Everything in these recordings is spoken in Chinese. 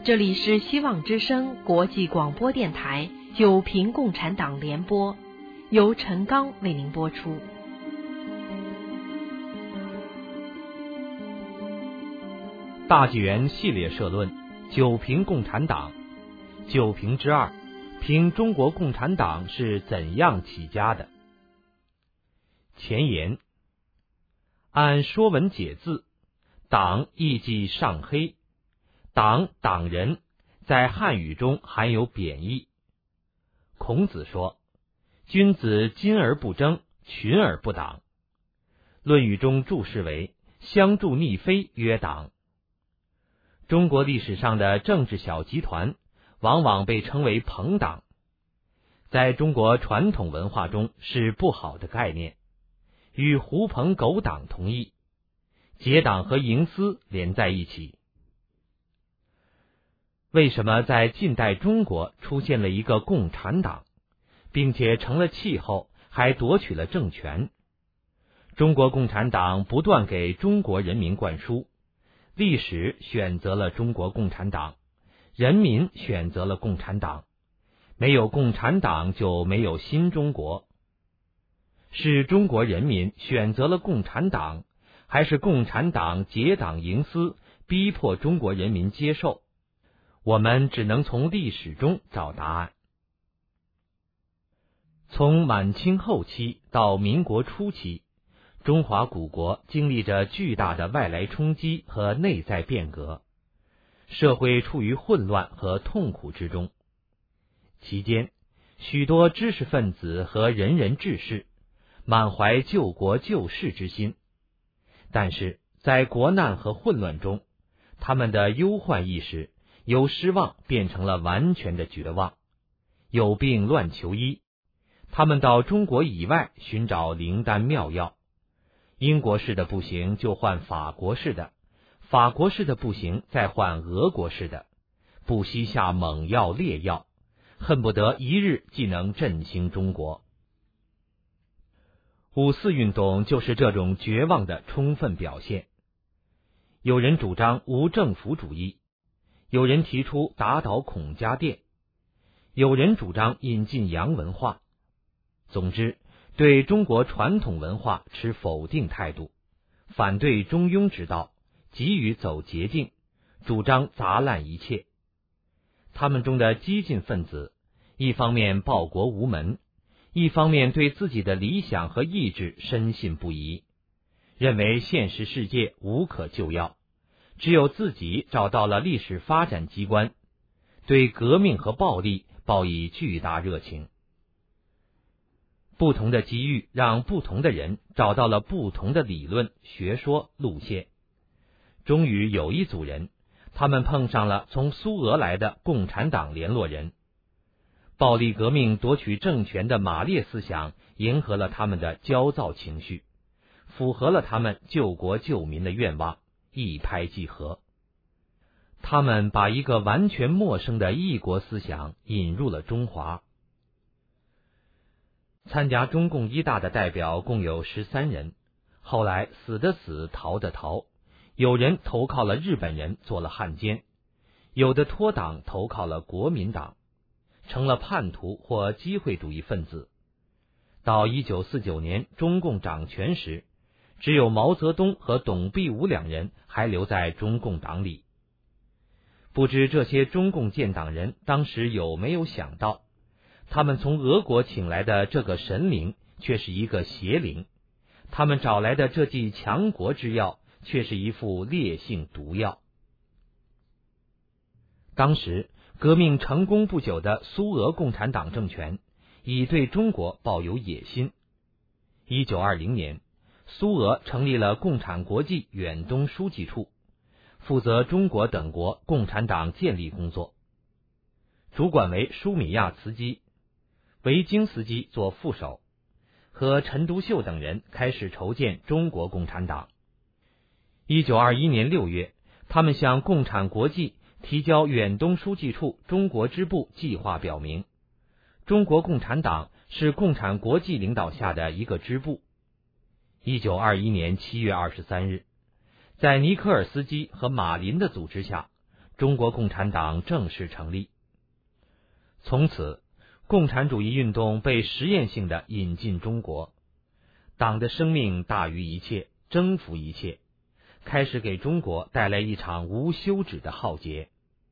这里是希望之声国际广播电台九平共产党联播，由陈刚为您播出。 大纪元系列社论：九平共产党。九平之二，评中国共产党是怎样起家的。前言：按《说文解字》，党意即上黑，党党人在汉语中含有贬义。孔子说：君子今而不争，群而不党。论语中注释为：相助逆非曰党。中国历史上的政治小集团往往被称为朋党，在中国传统文化中是不好的概念，与狐朋狗党同义，结党和营私连在一起。为什么在近代中国出现了一个共产党，并且成了气候，还夺取了政权？中国共产党不断给中国人民灌输，历史选择了中国共产党，人民选择了共产党，没有共产党就没有新中国。是中国人民选择了共产党，还是共产党结党营私，逼迫中国人民接受？我们只能从历史中找答案。从满清后期到民国初期，中华古国经历着巨大的外来冲击和内在变革，社会处于混乱和痛苦之中。期间，许多知识分子和仁人志士满怀救国救世之心，但是在国难和混乱中，他们的忧患意识由失望变成了完全的绝望。有病乱求医，他们到中国以外寻找灵丹妙药。英国式的不行就换法国式的，法国式的不行再换俄国式的，不惜下猛药烈药，恨不得一日即能振兴中国。五四运动就是这种绝望的充分表现。有人主张无政府主义，有人提出打倒孔家店，有人主张引进洋文化。总之，对中国传统文化持否定态度，反对中庸之道，急于走捷径，主张砸烂一切。他们中的激进分子，一方面报国无门，一方面对自己的理想和意志深信不疑，认为现实世界无可救药，只有自己找到了历史发展机关，对革命和暴力抱以巨大热情。不同的机遇让不同的人找到了不同的理论、学说、路线。终于有一组人，他们碰上了从苏俄来的共产党联络人。暴力革命夺取政权的马列思想迎合了他们的焦躁情绪，符合了他们救国救民的愿望，一拍即合。他们把一个完全陌生的异国思想引入了中华。参加中共一大的代表共有13人，后来死的死，逃的逃，有人投靠了日本人做了汉奸，有的脱党投靠了国民党，成了叛徒或机会主义分子。到1949年中共掌权时，只有毛泽东和董必武两人还留在中共党里。不知这些中共建党人当时有没有想到，他们从俄国请来的这个神灵却是一个邪灵，他们找来的这剂强国之药却是一副烈性毒药。当时革命成功不久的苏俄共产党政权已对中国抱有野心。1920年，苏俄成立了共产国际远东书记处，负责中国等国共产党建立工作，主管为舒米亚茨基，维京斯基做副手，和陈独秀等人开始筹建中国共产党。1921年6月，他们向共产国际提交远东书记处中国支部计划，表明中国共产党是共产国际领导下的一个支部。1921年7月23日，在尼科尔斯基和马林的组织下， 中国共产党正式成立。从此，共产主义运动被实验性地引进中国，党的生命大于一切，征服一切，开始给中国带来一场无休止的浩劫。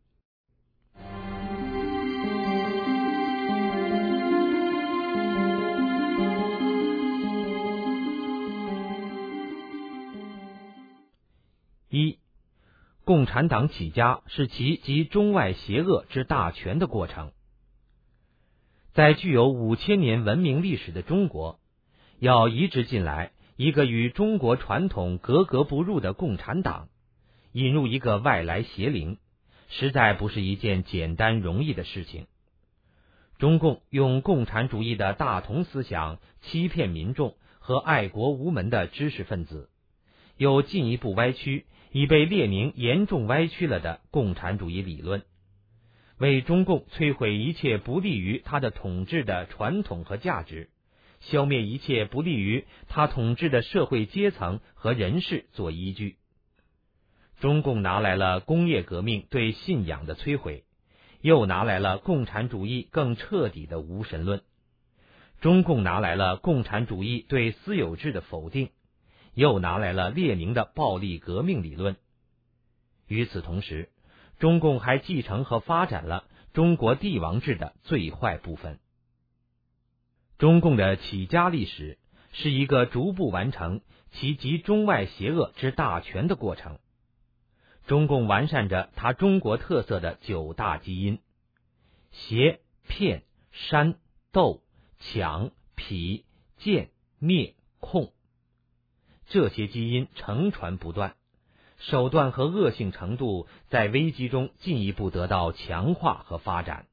一、共产党起家是其集中外邪恶之大权的过程。在具有5000年文明历史的中国，要移植进来一个与中国传统格格不入的共产党，引入一个外来邪灵，实在不是一件简单容易的事情。中共用共产主义的大同思想欺骗民众和爱国无门的知识分子，又进一步歪曲已被列宁严重歪曲了的共产主义理论，为中共摧毁一切不利于他的统治的传统和价值，消灭一切不利于他统治的社会阶层和人士做依据。中共拿来了工业革命对信仰的摧毁，又拿来了共产主义更彻底的无神论。中共拿来了共产主义对私有制的否定，又拿来了列宁的暴力革命理论。与此同时，中共还继承和发展了中国帝王制的最坏部分。中共的起家历史是一个逐步完成其集中外邪恶之大权的过程。中共完善着它中国特色的9大基因：邪、骗、煽、斗、抢、痞、贱、灭、控。这些基因承传不断，手段和恶性程度在危机中进一步得到强化和发展。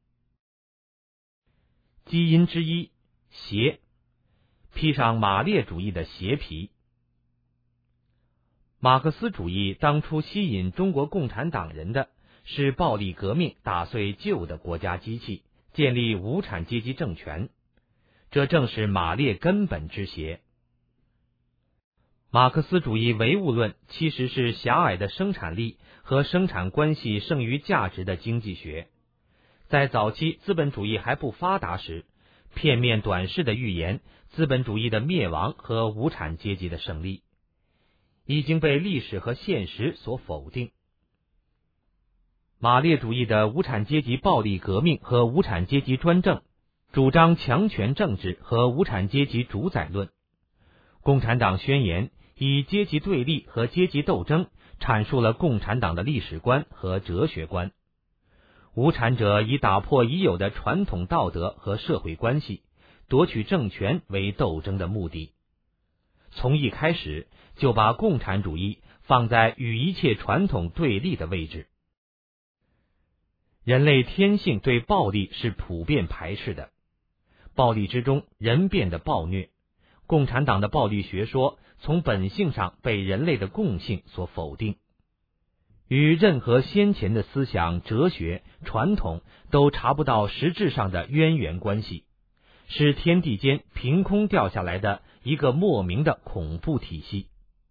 基因之一，邪，披上马列主义的邪皮。马克思主义当初吸引中国共产党人的是暴力革命打碎旧的国家机器，建立无产阶级政权，这正是马列根本之邪。马克思主义唯物论其实是狭隘的生产力和生产关系剩余价值的经济学。在早期资本主义还不发达时，片面短视的预言资本主义的灭亡和无产阶级的胜利，已经被历史和现实所否定。马列主义的无产阶级暴力革命和无产阶级专政，主张强权政治和无产阶级主宰论。共产党宣言以阶级对立和阶级斗争阐述了共产党的历史观和哲学观。无产者以打破已有的传统道德和社会关系，夺取政权为斗争的目的。从一开始就把共产主义放在与一切传统对立的位置。人类天性对暴力是普遍排斥的，暴力之中人变得暴虐。共产党的暴力学说从本性上被人类的共性所否定，与任何先前的思想、哲学、传统都查不到实质上的渊源关系，是天地间凭空掉下来的一个莫名的恐怖体系。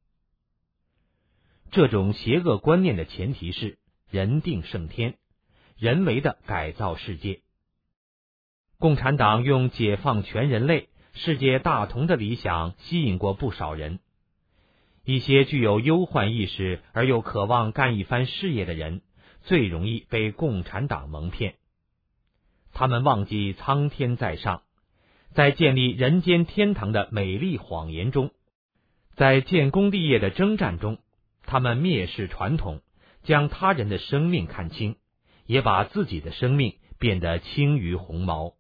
这种邪恶观念的前提是人定胜天，人为的改造世界。共产党用解放全人类、世界大同的理想吸引过不少人。一些具有忧患意识而又渴望干一番事业的人，最容易被共产党蒙骗。他们忘记苍天在上，在建立人间天堂的美丽谎言中，在建功立业的征战中，他们蔑视传统，将他人的生命看轻，也把自己的生命变得轻于鸿毛。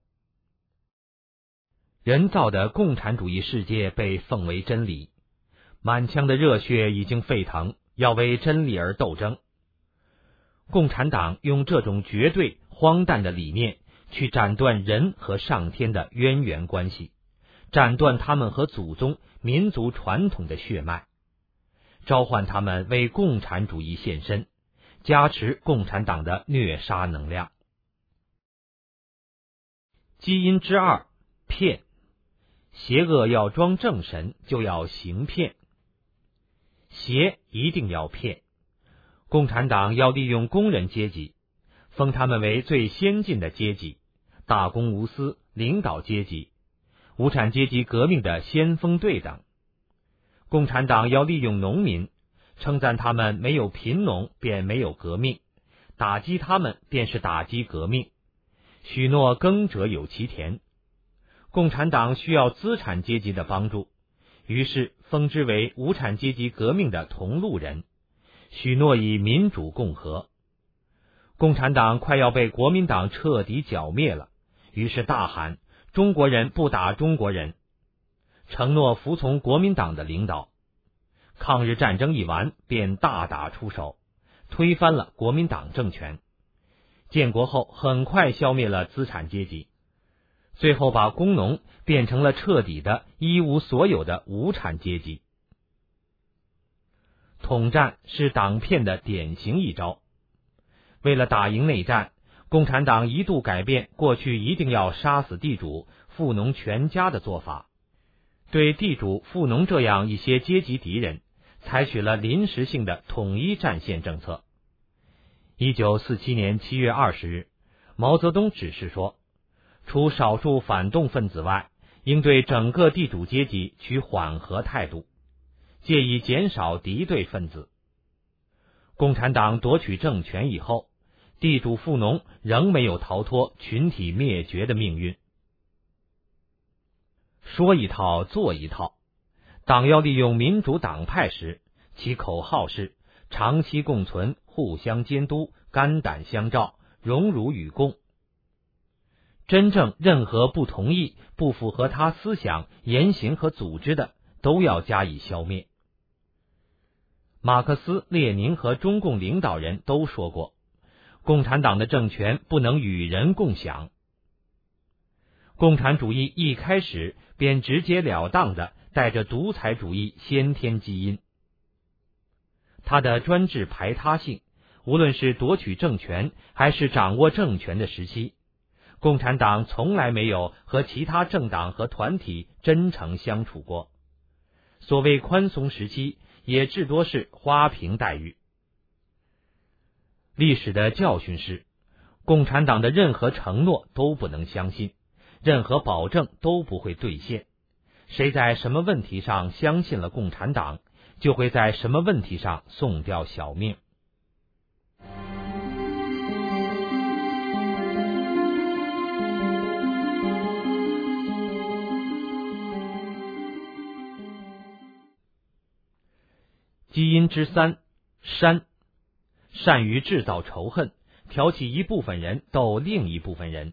人造的共产主义世界被奉为真理，满腔的热血已经沸腾，要为真理而斗争。共产党用这种绝对荒诞的理念去斩断人和上天的渊源关系，斩断他们和祖宗、民族传统的血脉，召唤他们为共产主义献身，加持共产党的虐杀能量。基因之二，骗。邪恶要装正神，就要行骗。邪一定要骗。 共产党要利用工人阶级，封他们为最先进的阶级，大公无私，领导阶级，无产阶级革命的先锋队等。共产党要利用农民，称赞他们没有贫农便没有革命，打击他们便是打击革命，许诺耕者有其田。共产党需要资产阶级的帮助，于是封之为无产阶级革命的同路人，许诺以民主共和。共产党快要被国民党彻底剿灭了，于是大喊中国人不打中国人，承诺服从国民党的领导。抗日战争一完，便大打出手，推翻了国民党政权。建国后很快消灭了资产阶级，最后把工农变成了彻底的一无所有的无产阶级。统战是党骗的典型一招。为了打赢内战，共产党一度改变过去一定要杀死地主、富农全家的做法，对地主、富农这样一些阶级敌人，采取了临时性的统一战线政策。1947年7月20日，毛泽东指示说，除少数反动分子外，应对整个地主阶级取缓和态度，借以减少敌对分子。共产党夺取政权以后，地主富农仍没有逃脱群体灭绝的命运。说一套做一套，党要利用民主党派时，其口号是长期共存，互相监督，肝胆相照，荣辱与共。真正任何不同意、不符合他思想、言行和组织的，都要加以消灭。马克思、列宁和中共领导人都说过，共产党的政权不能与人共享。共产主义一开始便直截了当地带着独裁主义先天基因。它的专制排他性，无论是夺取政权还是掌握政权的时期，共产党从来没有和其他政党和团体真诚相处过。所谓宽松时期，也至多是花瓶待遇。历史的教训是，共产党的任何承诺都不能相信，任何保证都不会兑现。谁在什么问题上相信了共产党，就会在什么问题上送掉小命。基因之三，煽，善于制造仇恨，挑起一部分人斗另一部分人。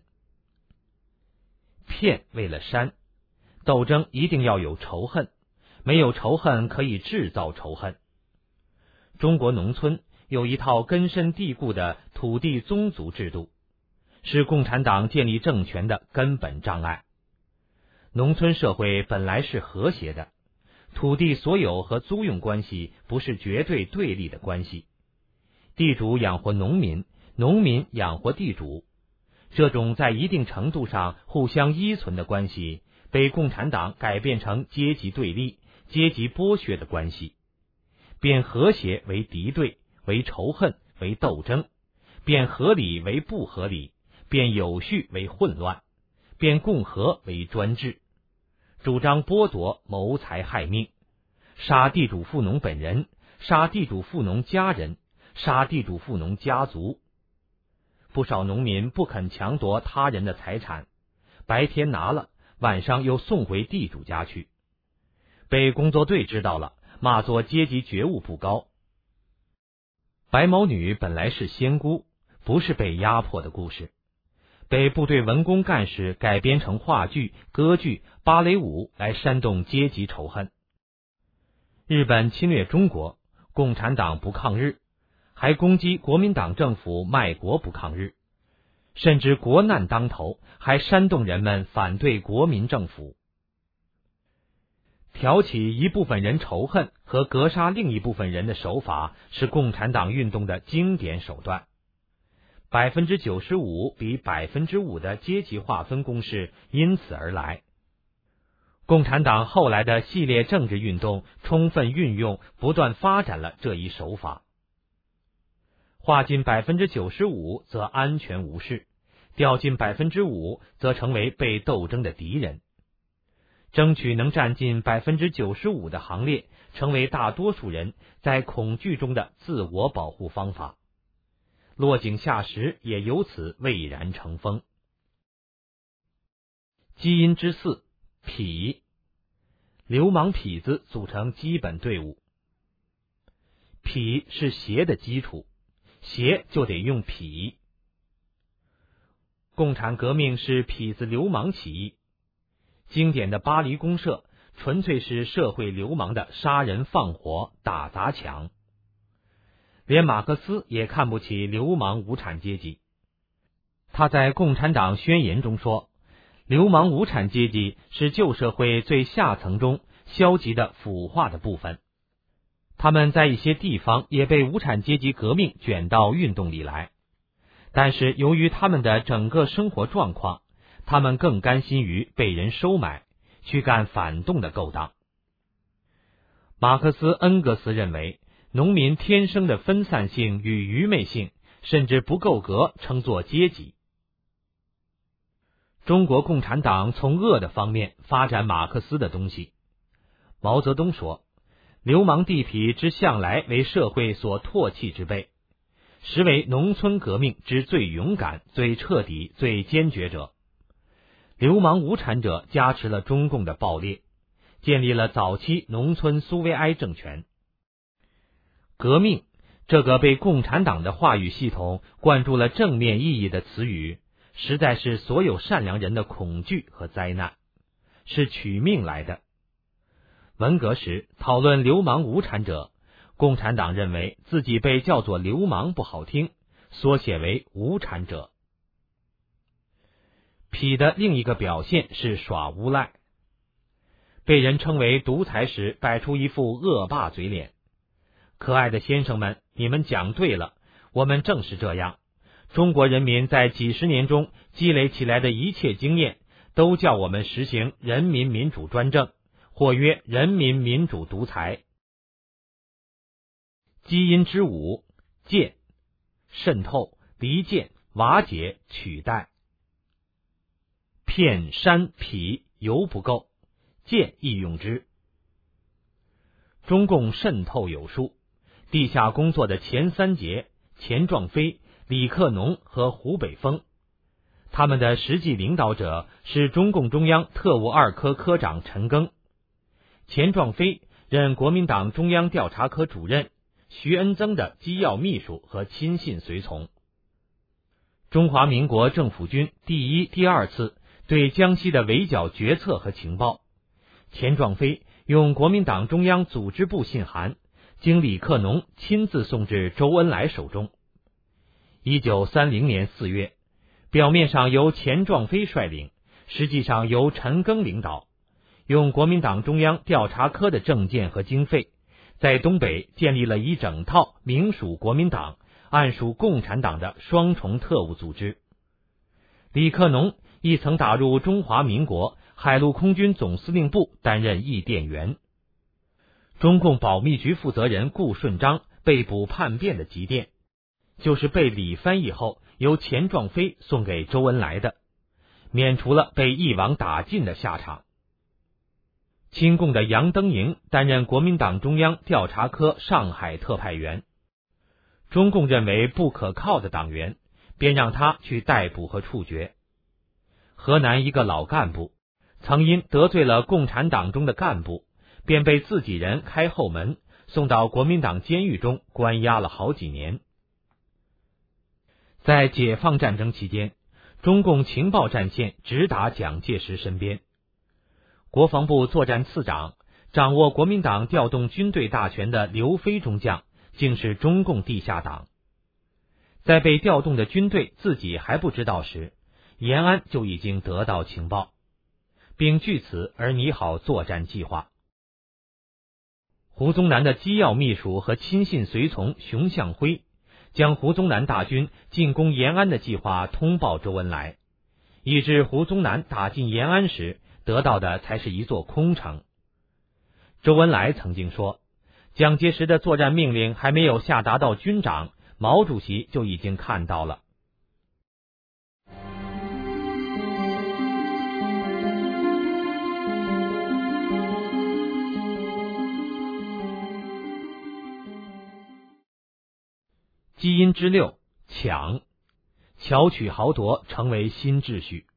骗为了煽，斗争一定要有仇恨，没有仇恨可以制造仇恨。中国农村有一套根深蒂固的土地宗族制度，是共产党建立政权的根本障碍。农村社会本来是和谐的，土地所有和租用关系不是绝对对立的关系，地主养活农民，农民养活地主，这种在一定程度上互相依存的关系，被共产党改变成阶级对立、阶级剥削的关系，变和谐为敌对，为仇恨，为斗争，变合理为不合理，变有序为混乱，变共和为专制，主张剥夺、谋财害命，杀地主富农本人，杀地主富农家人，杀地主富农家族。不少农民不肯强夺他人的财产，白天拿了，晚上又送回地主家去。被工作队知道了，骂作阶级觉悟不高。白毛女本来是仙姑，不是被压迫的故事，被部队文工干事改编成话剧、歌剧、芭蕾舞来煽动阶级仇恨。日本侵略中国，共产党不抗日，还攻击国民党政府卖国不抗日，甚至国难当头，还煽动人们反对国民政府。挑起一部分人仇恨和格杀另一部分人的手法，是共产党运动的经典手段。95%比5%的阶级划分公式因此而来。共产党后来的系列政治运动充分运用、不断发展了这一手法。 划进95%则安全无事，掉进5%则成为被斗争的敌人。争取能占进95%的行列，成为大多数人在恐惧中的自我保护方法。落井下石也由此蔚然成风。基因之4，痞。流氓痞子组成基本队伍。痞是邪的基础，邪就得用痞。共产革命是痞子流氓起义，经典的巴黎公社纯粹是社会流氓的杀人放火打砸抢。连马克思也看不起流氓无产阶级。他在《共产党宣言》中说，流氓无产阶级是旧社会最下层中消极的腐化的部分，他们在一些地方也被无产阶级革命卷到运动里来，但是由于他们的整个生活状况，他们更甘心于被人收买，去干反动的勾当。马克思、恩格斯认为，农民天生的分散性与愚昧性甚至不够格称作阶级。中国共产党从恶的方面发展马克思的东西。毛泽东说，流氓地痞之向来为社会所唾弃之辈，实为农村革命之最勇敢、最彻底、最坚决者。流氓无产者加持了中共的暴烈，建立了早期农村苏维埃政权。革命这个被共产党的话语系统灌注了正面意义的词语，实在是所有善良人的恐惧和灾难，是取命来的。文革时讨论流氓无产者，共产党认为自己被叫做流氓不好听，缩写为无产者。痞的另一个表现是耍无赖，被人称为独裁时摆出一副恶霸嘴脸。可爱的先生们，你们讲对了，我们正是这样。中国人民在几十年中积累起来的一切经验，都叫我们实行人民民主专政，或曰人民民主独裁。基因之5，渐。渗透、离间、瓦解、取代。骗、煽、痞犹不够，渐亦用之。中共渗透有术，地下工作的前3节，钱壮飞、李克农和胡北峰，他们的实际领导者是中共中央特务2科科长陈赓。钱壮飞任国民党中央调查科主任，徐恩曾的机要秘书和亲信随从。中华民国政府军第1、第2次对江西的围剿决策和情报，钱壮飞用国民党中央组织部信函，经李克农亲自送至周恩来手中。1930年4月，表面上由钱壮飞率领，实际上由陈赓领导，用国民党中央调查科的证件和经费，在东北建立了一整套明属国民党、暗属共产党的双重特务组织。李克农亦曾打入中华民国海陆空军总司令部担任译电员。中共保密局负责人顾顺章被捕叛变的急电，就是被李翻译后由钱壮飞送给周恩来的，免除了被一网打尽的下场。亲共的杨登营担任国民党中央调查科上海特派员，中共认为不可靠的党员，便让他去逮捕和处决。河南一个老干部曾因得罪了共产党中的干部，便被自己人开后门，送到国民党监狱中关押了好几年。在解放战争期间，中共情报战线直达蒋介石身边。国防部作战次长、掌握国民党调动军队大权的刘飞中将，竟是中共地下党。在被调动的军队自己还不知道时，延安就已经得到情报，并据此而拟好作战计划。胡宗南的机要秘书和亲信随从熊向晖，将胡宗南大军进攻延安的计划通报周恩来，以致胡宗南打进延安时，得到的才是一座空城。周恩来曾经说，蒋介石的作战命令还没有下达到军长， 毛主席就已经看到了。基因之6，抢，巧取豪夺成为新秩序。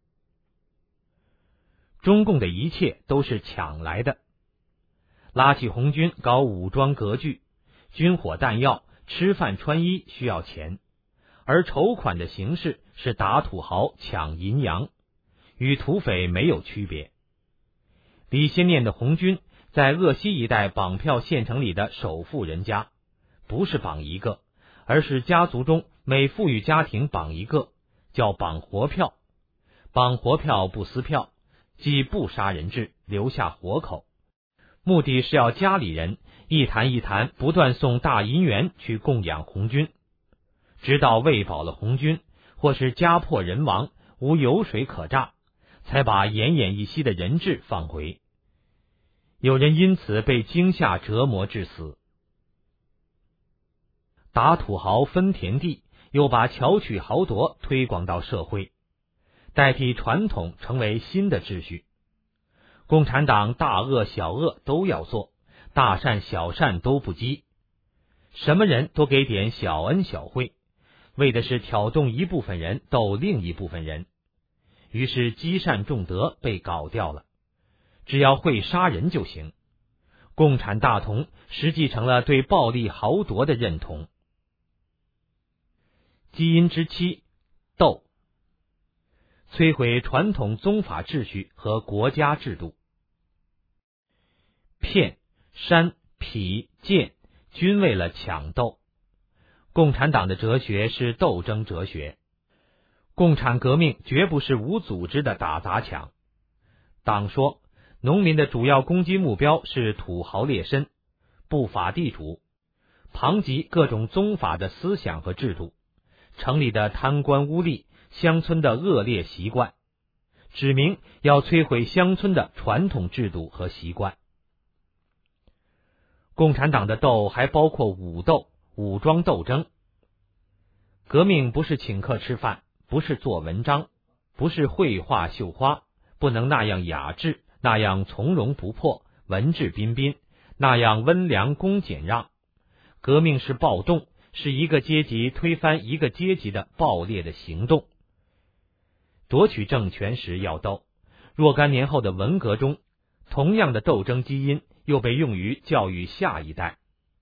中共的一切都是抢来的，拉起红军搞武装割据，军火弹药、吃饭穿衣需要钱，而筹款的形式是打土豪抢银洋，与土匪没有区别。李先念的红军在鄂西一带绑票县城里的首富人家，不是绑一个，而是家族中每富裕家庭绑一个，叫绑活票。绑活票不撕票，即不杀人质，留下活口，目的是要家里人一坛一坛不断送大银元去供养红军，直到喂饱了红军，或是家破人亡，无油水可榨，才把奄奄一息的人质放回。有人因此被惊吓折磨致死。打土豪分田地，又把巧取豪夺推广到社会，代替传统成为新的秩序。共产党大恶小恶都要做，大善小善都不积，什么人都给点小恩小惠，为的是挑动一部分人斗另一部分人。于是积善重德被搞掉了，只要会杀人就行。共产大同实际成了对暴力豪夺的认同。基因之7，斗，摧毁传统宗法秩序和国家制度。骗、煽、痞、贱均为了抢斗。共产党的哲学是斗争哲学，共产革命绝不是无组织的打砸抢。党说，农民的主要攻击目标是土豪劣绅、不法地主，旁及各种宗法的思想和制度，城里的贪官污吏，乡村的恶劣习惯，指明要摧毁乡村的传统制度和习惯。共产党的斗还包括武斗、武装斗争。革命不是请客吃饭，不是做文章，不是绘画绣花，不能那样雅致，那样从容不迫，文质彬彬，那样温良恭俭让。革命是暴动，是一个阶级推翻一个阶级的暴烈的行动。夺取政权时要斗，若干年后的文革中，同样的斗争基因又被用于教育下一代。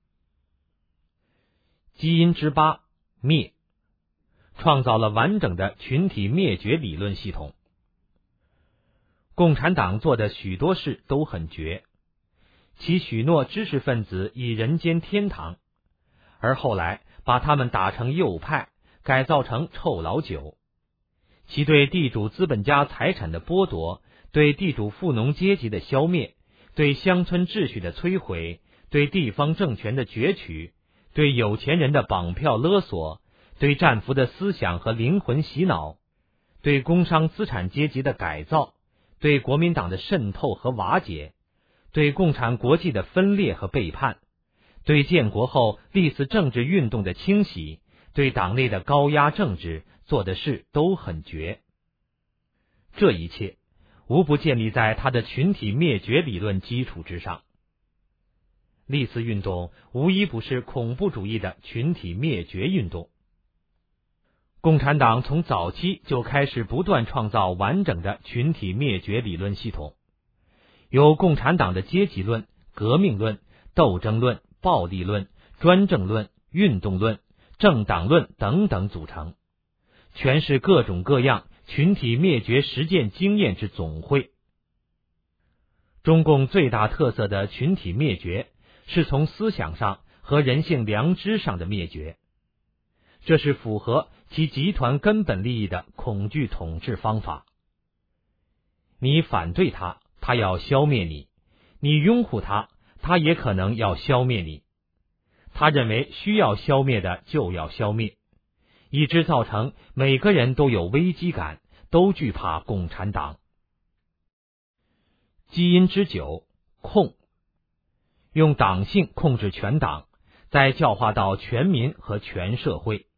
基因之8，灭，创造了完整的群体灭绝理论系统。共产党做的许多事都很绝，其许诺知识分子以人间天堂，而后来把他们打成右派，改造成臭老九。其对地主资本家财产的剥夺，对地主富农阶级的消灭，对乡村秩序的摧毁，对地方政权的攫取，对有钱人的绑票勒索，对战俘的思想和灵魂洗脑，对工商资产阶级的改造，对国民党的渗透和瓦解，对共产国际的分裂和背叛，对建国后历次政治运动的清洗，对党内的高压政治做的事都很绝。这一切无不建立在他的群体灭绝理论基础之上。历次运动无一不是恐怖主义的群体灭绝运动。共产党从早期就开始不断创造完整的群体灭绝理论系统，由共产党的阶级论、革命论、斗争论、暴力论、专政论、运动论、政党论等等组成，全是各种各样群体灭绝实践经验之总汇。中共最大特色的群体灭绝，是从思想上和人性良知上的灭绝，这是符合其集团根本利益的恐惧统治方法。你反对他，他要消灭你；你拥护他，他也可能要消灭你。他认为需要消灭的就要消灭，以致造成每个人都有危机感，都惧怕共产党。基因之9，控，用党性控制全党， 再教化到全民和全社会。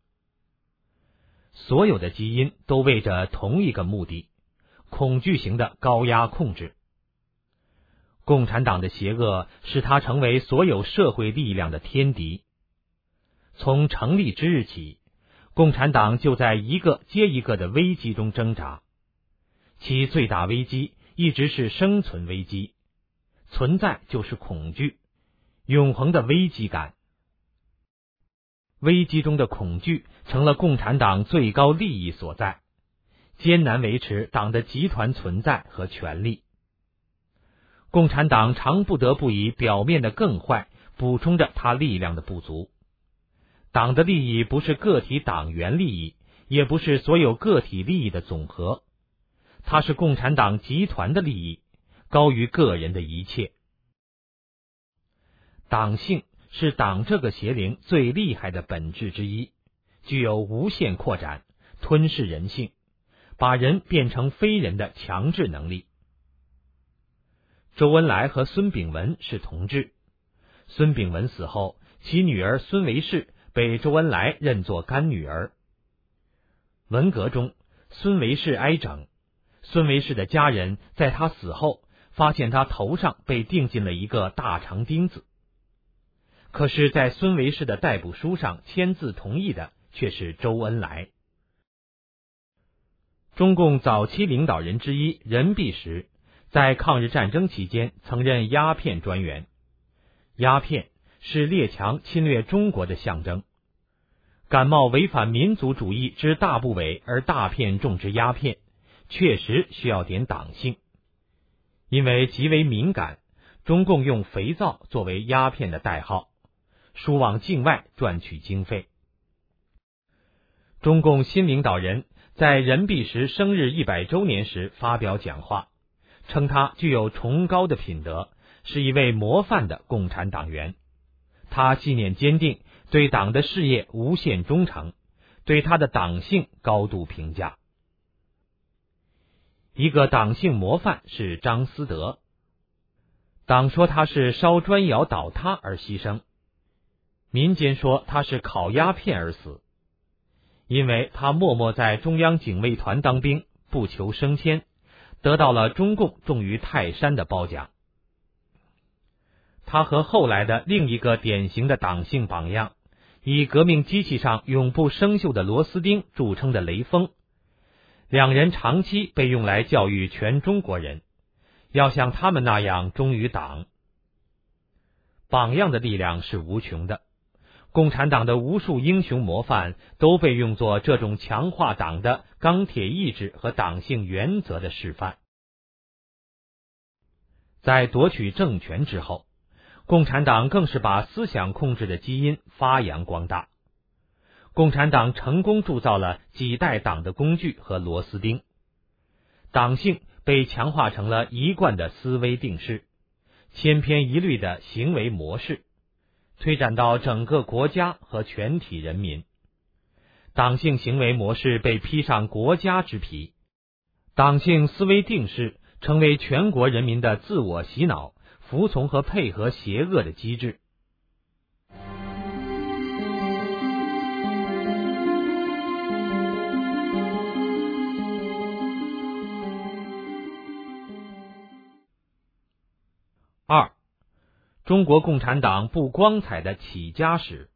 所有的基因都为着同一个目的，恐惧型的高压控制。共产党的邪恶使它成为所有社会力量的天敌。从成立之日起，共产党就在一个接一个的危机中挣扎，其最大危机一直是生存危机，存在就是恐惧，永恒的危机感。危机中的恐惧成了共产党最高利益所在，艰难维持党的集团存在和权力。共产党常不得不以表面的更坏补充着他力量的不足。党的利益不是个体党员利益，也不是所有个体利益的总和，它是共产党集团的利益，高于个人的一切。党性是党这个邪灵最厉害的本质之一，具有无限扩展、吞噬人性，把人变成非人的强制能力。周恩来和孙炳文是同志，孙炳文死后，其女儿孙维世被周恩来认作干女儿。文革中，孙维世挨整，孙维世的家人在他死后发现他头上被钉进了一个大长钉子，可是在孙维世的逮捕书上签字同意的却是周恩来。中共早期领导人之一任弼时在抗日战争期间曾任鸦片专员。鸦片是列强侵略中国的象征，感冒违反民族主义之大部委而大片种植鸦片，确实需要点党性。因为极为敏感，中共用肥皂作为鸦片的代号，输往境外赚取经费。中共新领导人在任弼时生日100周年时发表讲话，称他具有崇高的品德，是一位模范的共产党员。他信念坚定，对党的事业无限忠诚，对他的党性高度评价。一个党性模范是张思德，党说他是烧砖窑倒塌而牺牲，民间说他是烤鸦片而死。因为他默默在中央警卫团当兵，不求升迁，得到了中共重于泰山的褒奖。他和后来的另一个典型的党性榜样，以革命机器上永不生锈的螺丝钉著称的雷锋，两人长期被用来教育全中国人，要像他们那样忠于党。榜样的力量是无穷的，共产党的无数英雄模范都被用作这种强化党的钢铁意志和党性原则的示范。在夺取政权之后，共产党更是把思想控制的基因发扬光大。共产党成功铸造了几代党的工具和螺丝钉，党性被强化成了一贯的思维定式，千篇一律的行为模式，推展到整个国家和全体人民。党性行为模式被披上国家之皮，党性思维定式成为全国人民的自我洗脑、服从和配合邪恶的机制。二、中国共产党不光彩的起家史。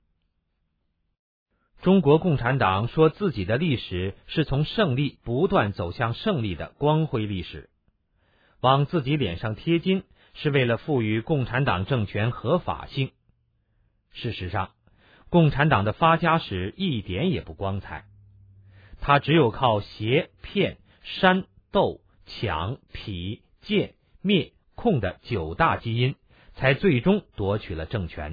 中国共产党说自己的历史是从胜利不断走向胜利的光辉历史，往自己脸上贴金是为了赋予共产党政权合法性。事实上，共产党的发家史一点也不光彩，它只有靠挟、骗、煽、斗、抢、痞、贱、灭、控的9大基因，才最终夺取了政权。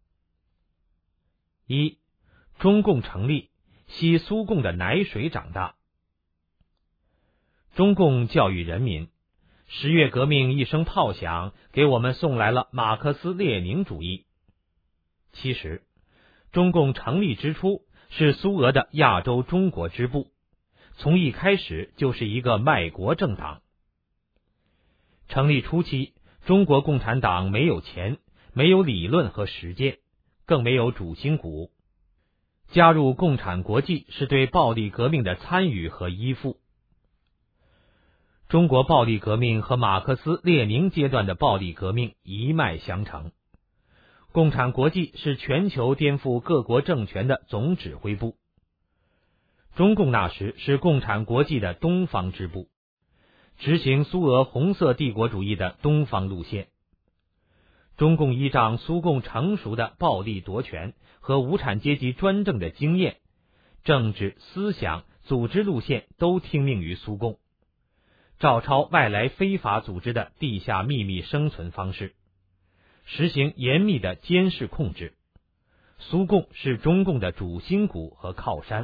一、中共成立，吸苏共的奶水长大。中共教育人民，10月革命一声炮响，给我们送来了马克思列宁主义。其实，中共成立之初是苏俄的亚洲中国支部，从一开始就是一个卖国政党。成立初期，中国共产党没有钱，没有理论和实践， 更没有主心骨。加入共产国际是对暴力革命的参与和依附。中国暴力革命和马克思列宁阶段的暴力革命一脉相承。共产国际是全球颠覆各国政权的总指挥部。中共那时是共产国际的东方支部，执行苏俄红色帝国主义的东方路线。中共依仗苏共成熟的暴力夺权和无产阶级专政的经验，政治、思想、组织路线都听命于苏共，照抄外来非法组织的地下秘密生存方式，实行严密的监视控制。苏共是中共的主心骨和靠山。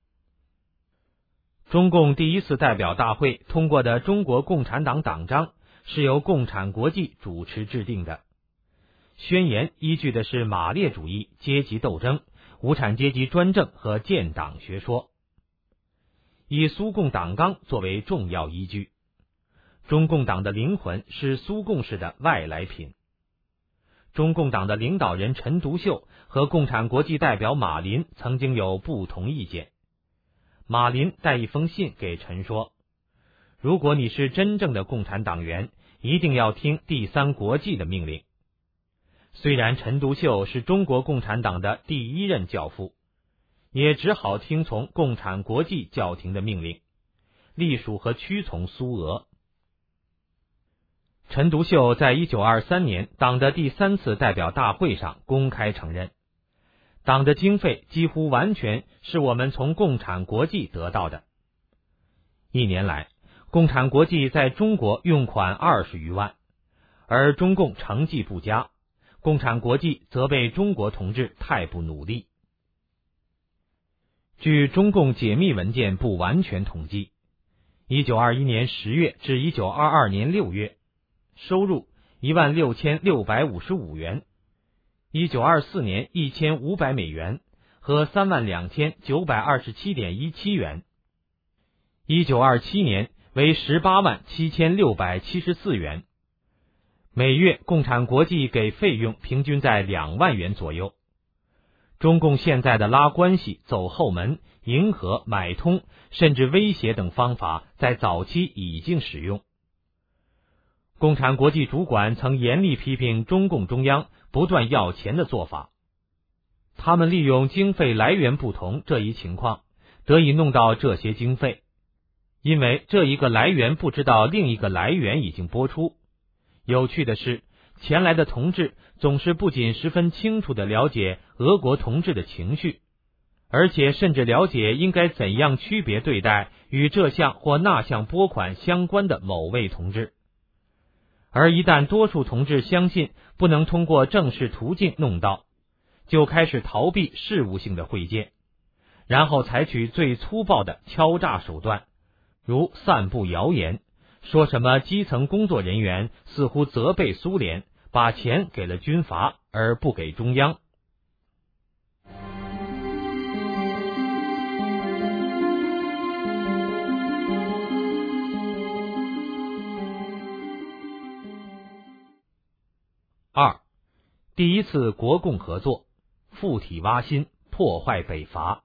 中共第一次代表大会通过的中国共产党党章是由共产国际主持制定的。宣言依据的是马列主义、阶级斗争、无产阶级专政和建党学说，以苏共党纲作为重要依据。中共党的灵魂是苏共式的外来品。中共党的领导人陈独秀和共产国际代表马林曾经有不同意见。马林带一封信给陈说，如果你是真正的共产党员，一定要听第三国际的命令。虽然陈独秀是中国共产党的第一任教父，也只好听从共产国际教廷的命令，隶属和屈从苏俄。陈独秀在1923年党的第3次代表大会上公开承认，党的经费几乎完全是我们从共产国际得到的。1年来，共产国际在中国用款20余万，而中共成绩不佳，共产国际责备中国同志太不努力。据中共解密文件不完全统计，1921年10月至1922年6月，收入16655元，1924年1500美元和32927.17元，1927年为187674元。每月共产国际给费用平均在2万元左右。中共现在的拉关系、走后门、迎合、买通，甚至威胁等方法在早期已经使用。共产国际主管曾严厉批评中共中央不断要钱的做法。他们利用经费来源不同这一情况，得以弄到这些经费，因为这一个来源不知道另一个来源已经播出。有趣的是，前来的同志总是不仅十分清楚地了解俄国同志的情绪，而且甚至了解应该怎样区别对待与这项或那项拨款相关的某位同志。而一旦多数同志相信不能通过正式途径弄到，就开始逃避事务性的会见，然后采取最粗暴的敲诈手段，如散布谣言，说什么基层工作人员似乎责备苏联，把钱给了军阀而不给中央。2. 第一次国共合作，附体挖心，破坏北伐。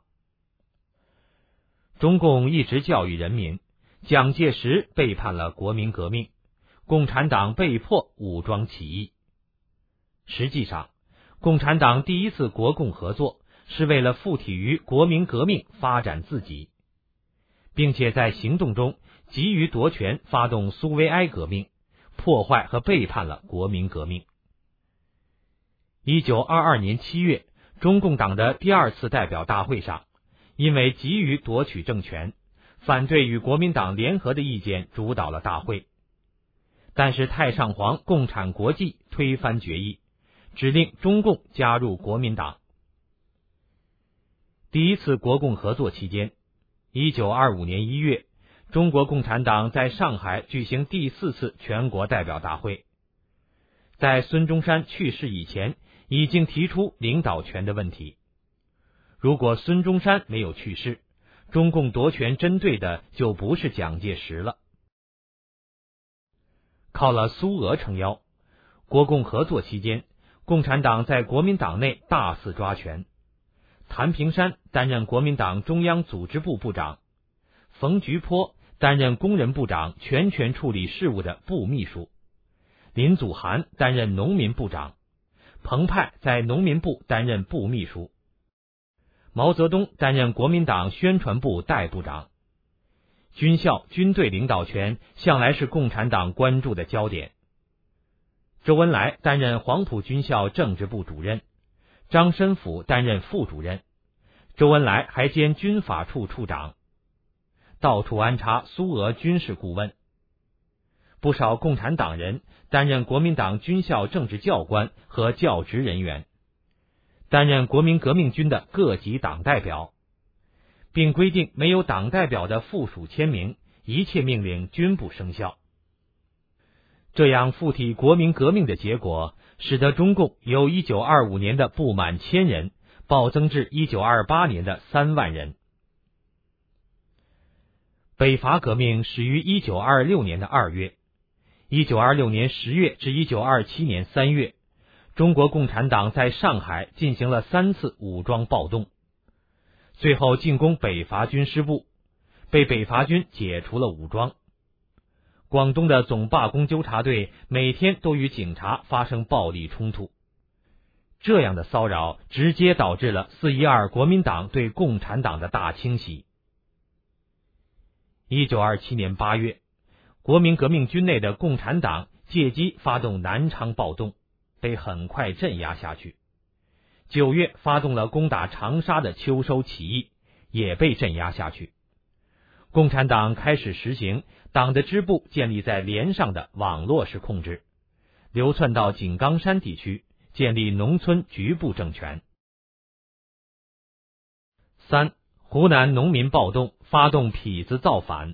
中共一直教育人民，蒋介石背叛了国民革命，共产党被迫武装起义。实际上，共产党第一次国共合作是为了附体于国民革命发展自己，并且在行动中急于夺权，发动苏维埃革命，破坏和背叛了国民革命。1922年7月，中共党的第2次代表大会上，因为急于夺取政权，反对与国民党联合的意见主导了大会。但是太上皇共产国际推翻决议，指令中共加入国民党。第一次国共合作期间，1925年1月，中国共产党在上海举行第4次全国代表大会。在孙中山去世以前，已经提出领导权的问题。如果孙中山没有去世，中共夺权针对的就不是蒋介石了。靠了苏俄撑腰，国共合作期间， 共产党在国民党内大肆抓权。谭平山担任国民党中央组织部部长，冯菊坡担任工人部长，全权处理事务的部秘书，林祖涵担任农民部长，彭湃在农民部担任部秘书，毛泽东担任国民党宣传部代部长。军校、军队领导权向来是共产党关注的焦点。周恩来担任黄埔军校政治部主任，张申府担任副主任，周恩来还兼军法处处长，到处安插苏俄军事顾问。不少共产党人担任国民党军校政治教官和教职人员，担任国民革命军的各级党代表，并规定没有党代表的附属签名，一切命令均不生效。这样附体国民革命的结果，使得中共由1925年的不满1000人暴增至1928年的3万人。北伐革命始于1926年的2月，1926年10月至1927年3月，中国共产党在上海进行了3次武装暴动，最后进攻北伐军师部，被北伐军解除了武装。广东的总罢工纠察队每天都与警察发生暴力冲突，这样的骚扰直接导致了4·12国民党对共产党的大清洗。1927年8月，国民革命军内的共产党借机发动南昌暴动，被很快镇压下去。9月发动了攻打长沙的秋收起义，也被镇压下去。共产党开始实行党的支部建立在连上的网络式控制，流窜到井冈山地区，建立农村局部政权。3. 湖南农民暴动，发动痞子造反。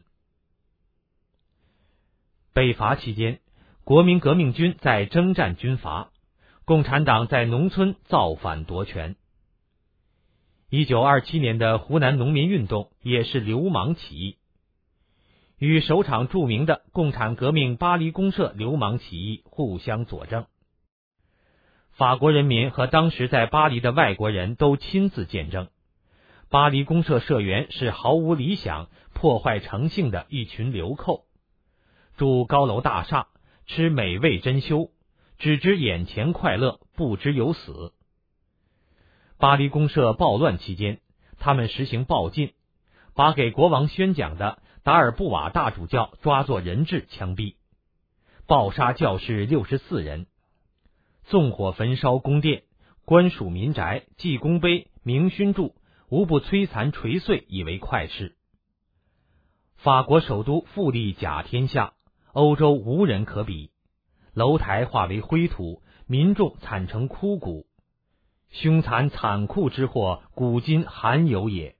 北伐期间，国民革命军在征战军阀，共产党在农村造反夺权。1927年的湖南农民运动也是流氓起义，与首场著名的共产革命巴黎公社流氓起义互相佐证。法国人民和当时在巴黎的外国人都亲自见证，巴黎公社社员是毫无理想、破坏诚信的一群流寇，住高楼大厦，吃美味珍馐，只知眼前快乐，不知有死。巴黎公社暴乱期间，他们实行暴禁，把给国王宣讲的达尔布瓦大主教抓作人质枪毙，暴杀教士64人，纵火焚烧宫殿、官署民宅、记功碑、明勋柱，无不摧残锤碎以为快事。法国首都富丽甲天下，欧洲无人可比，楼台化为灰土，民众惨成枯骨，凶残残酷之祸，古今罕有也。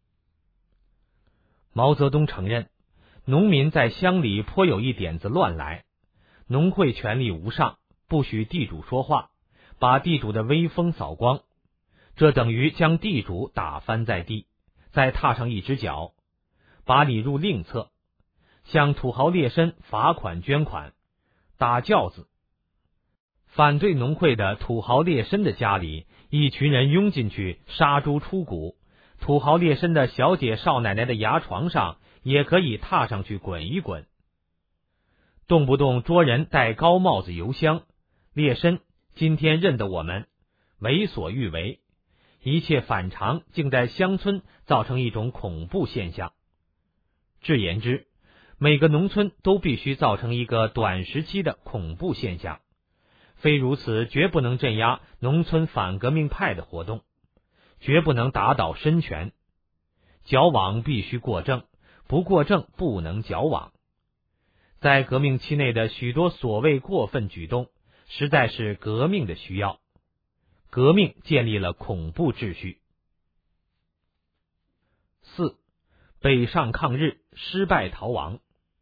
毛泽东承认，农民在乡里颇有一点子乱来，农会权力无上，不许地主说话，把地主的威风扫光，这等于将地主打翻在地，再踏上一只脚，把你入另册，向土豪劣绅罚款捐款，打轿子。反对农会的土豪劣绅的家里，一群人拥进去杀猪出骨，土豪劣绅的小姐少奶奶的牙床上也可以踏上去滚一滚。动不动捉人戴高帽子游乡，劣绅今天认得我们，为所欲为，一切反常竟在乡村造成一种恐怖现象。至言之，每个农村都必须造成一个短时期的恐怖现象，非如此绝不能镇压农村反革命派的活动，绝不能打倒绅权。矫枉必须过正，不过正不能矫枉。在革命期内的许多所谓过分举动，实在是革命的需要。革命建立了恐怖秩序。4. 北上抗日，失败逃亡。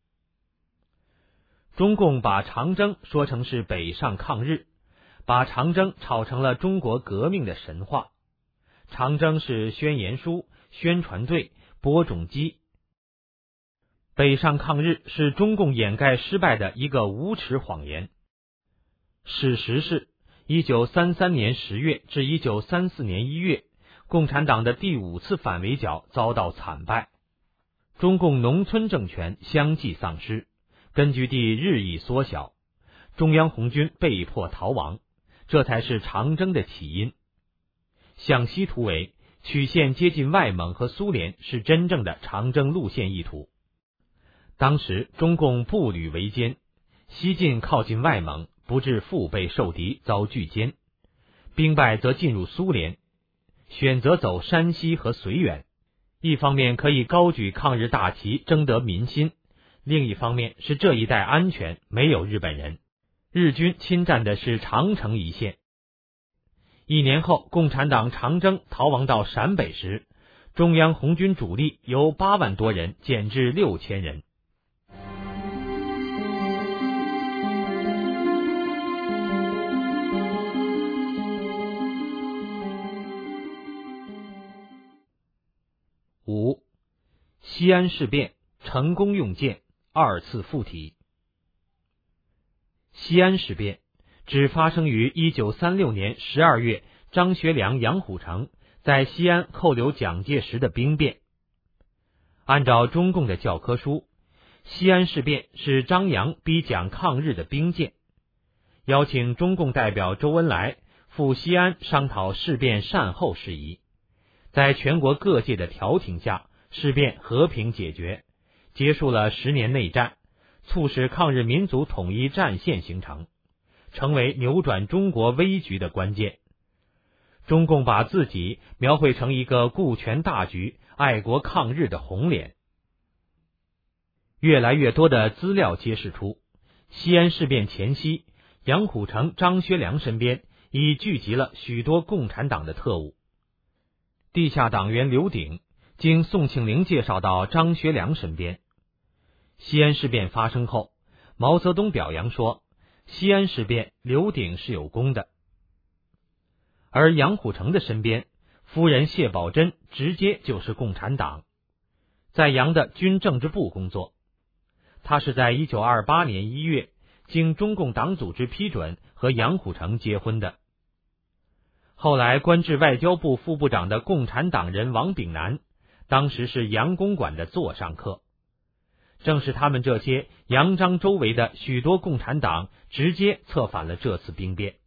中共把长征说成是北上抗日，把长征炒成了中国革命的神话。长征是宣言书、宣传队、播种机。北上抗日是中共掩盖失败的一个无耻谎言。事实是 1933年10月至1934年1月，共产党的第5次反围剿遭到惨败，中共农村政权相继丧失，根据地日益缩小，中央红军被迫逃亡，这才是长征的起因。向西突围，曲线接近外蒙和苏联，是真正的长征路线意图。当时中共步履维艰，西进靠近外蒙，不致腹背受敌遭拒歼；兵败则进入苏联，选择走山西和绥远。一方面可以高举抗日大旗，争得民心；另一方面是这一带安全，没有日本人。日军侵占的是长城一线。1年后，共产党长征逃亡到陕北时，中央红军主力由8万多人减至6000人。5. 西安事变成功用剑，2次附体。西安事变指发生于1936年12月张学良、杨虎城在西安扣留蒋介石的兵变。按照中共的教科书，西安事变是张杨逼蒋抗日的兵谏，邀请中共代表周恩来赴西安商讨事变善后事宜。在全国各界的调停下，事变和平解决，结束了10年内战，促使抗日民族统一战线形成，成为扭转中国危局的关键。中共把自己描绘成一个顾全大局、爱国抗日的红脸。越来越多的资料揭示出，西安事变前夕，杨虎城、张学良身边已聚集了许多共产党的特务。地下党员刘鼎经宋庆龄介绍到张学良身边。西安事变发生后，毛泽东表扬说，西安事变刘鼎是有功的。而杨虎城的身边，夫人谢宝珍直接就是共产党，在杨的军政治部工作。他是在1928年1月经中共党组织批准和杨虎城结婚的。后来官至外交部副部长的共产党人王炳南，当时是杨公馆的座上客。正是他们这些杨张周围的许多共产党直接策反了这次兵变。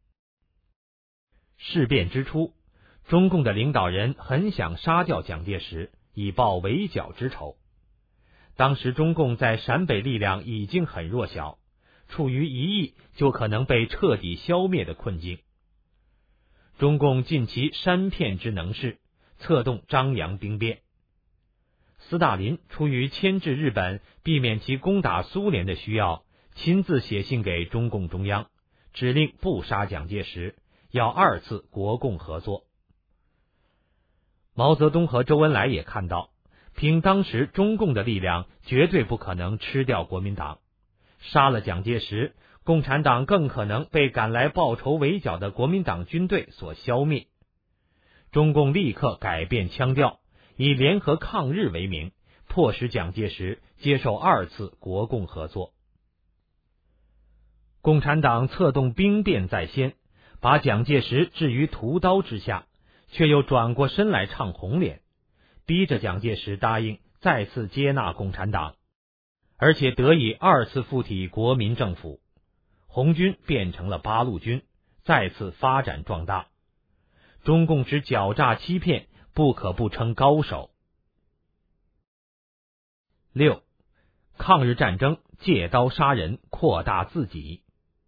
事变之初，中共的领导人很想杀掉蒋介石，以报围剿之仇。当时中共在陕北力量已经很弱小，处于一役就可能被彻底消灭的困境。中共尽其煽骗之能事，策动张杨兵变。斯大林出于牵制日本，避免其攻打苏联的需要，亲自写信给中共中央，指令不杀蒋介石，要2次国共合作。毛泽东和周恩来也看到，凭当时中共的力量，绝对不可能吃掉国民党，杀了蒋介石，共产党更可能被赶来报仇围剿的国民党军队所消灭。中共立刻改变腔调，以联合抗日为名，迫使蒋介石接受2次国共合作。共产党策动兵变在先，把蒋介石置于屠刀之下，却又转过身来唱红脸，逼着蒋介石答应再次接纳共产党，而且得以2次附体国民政府。红军变成了八路军，再次发展壮大。中共之狡诈欺骗，不可不称高手。6. 抗日战争借刀杀人，扩大自己。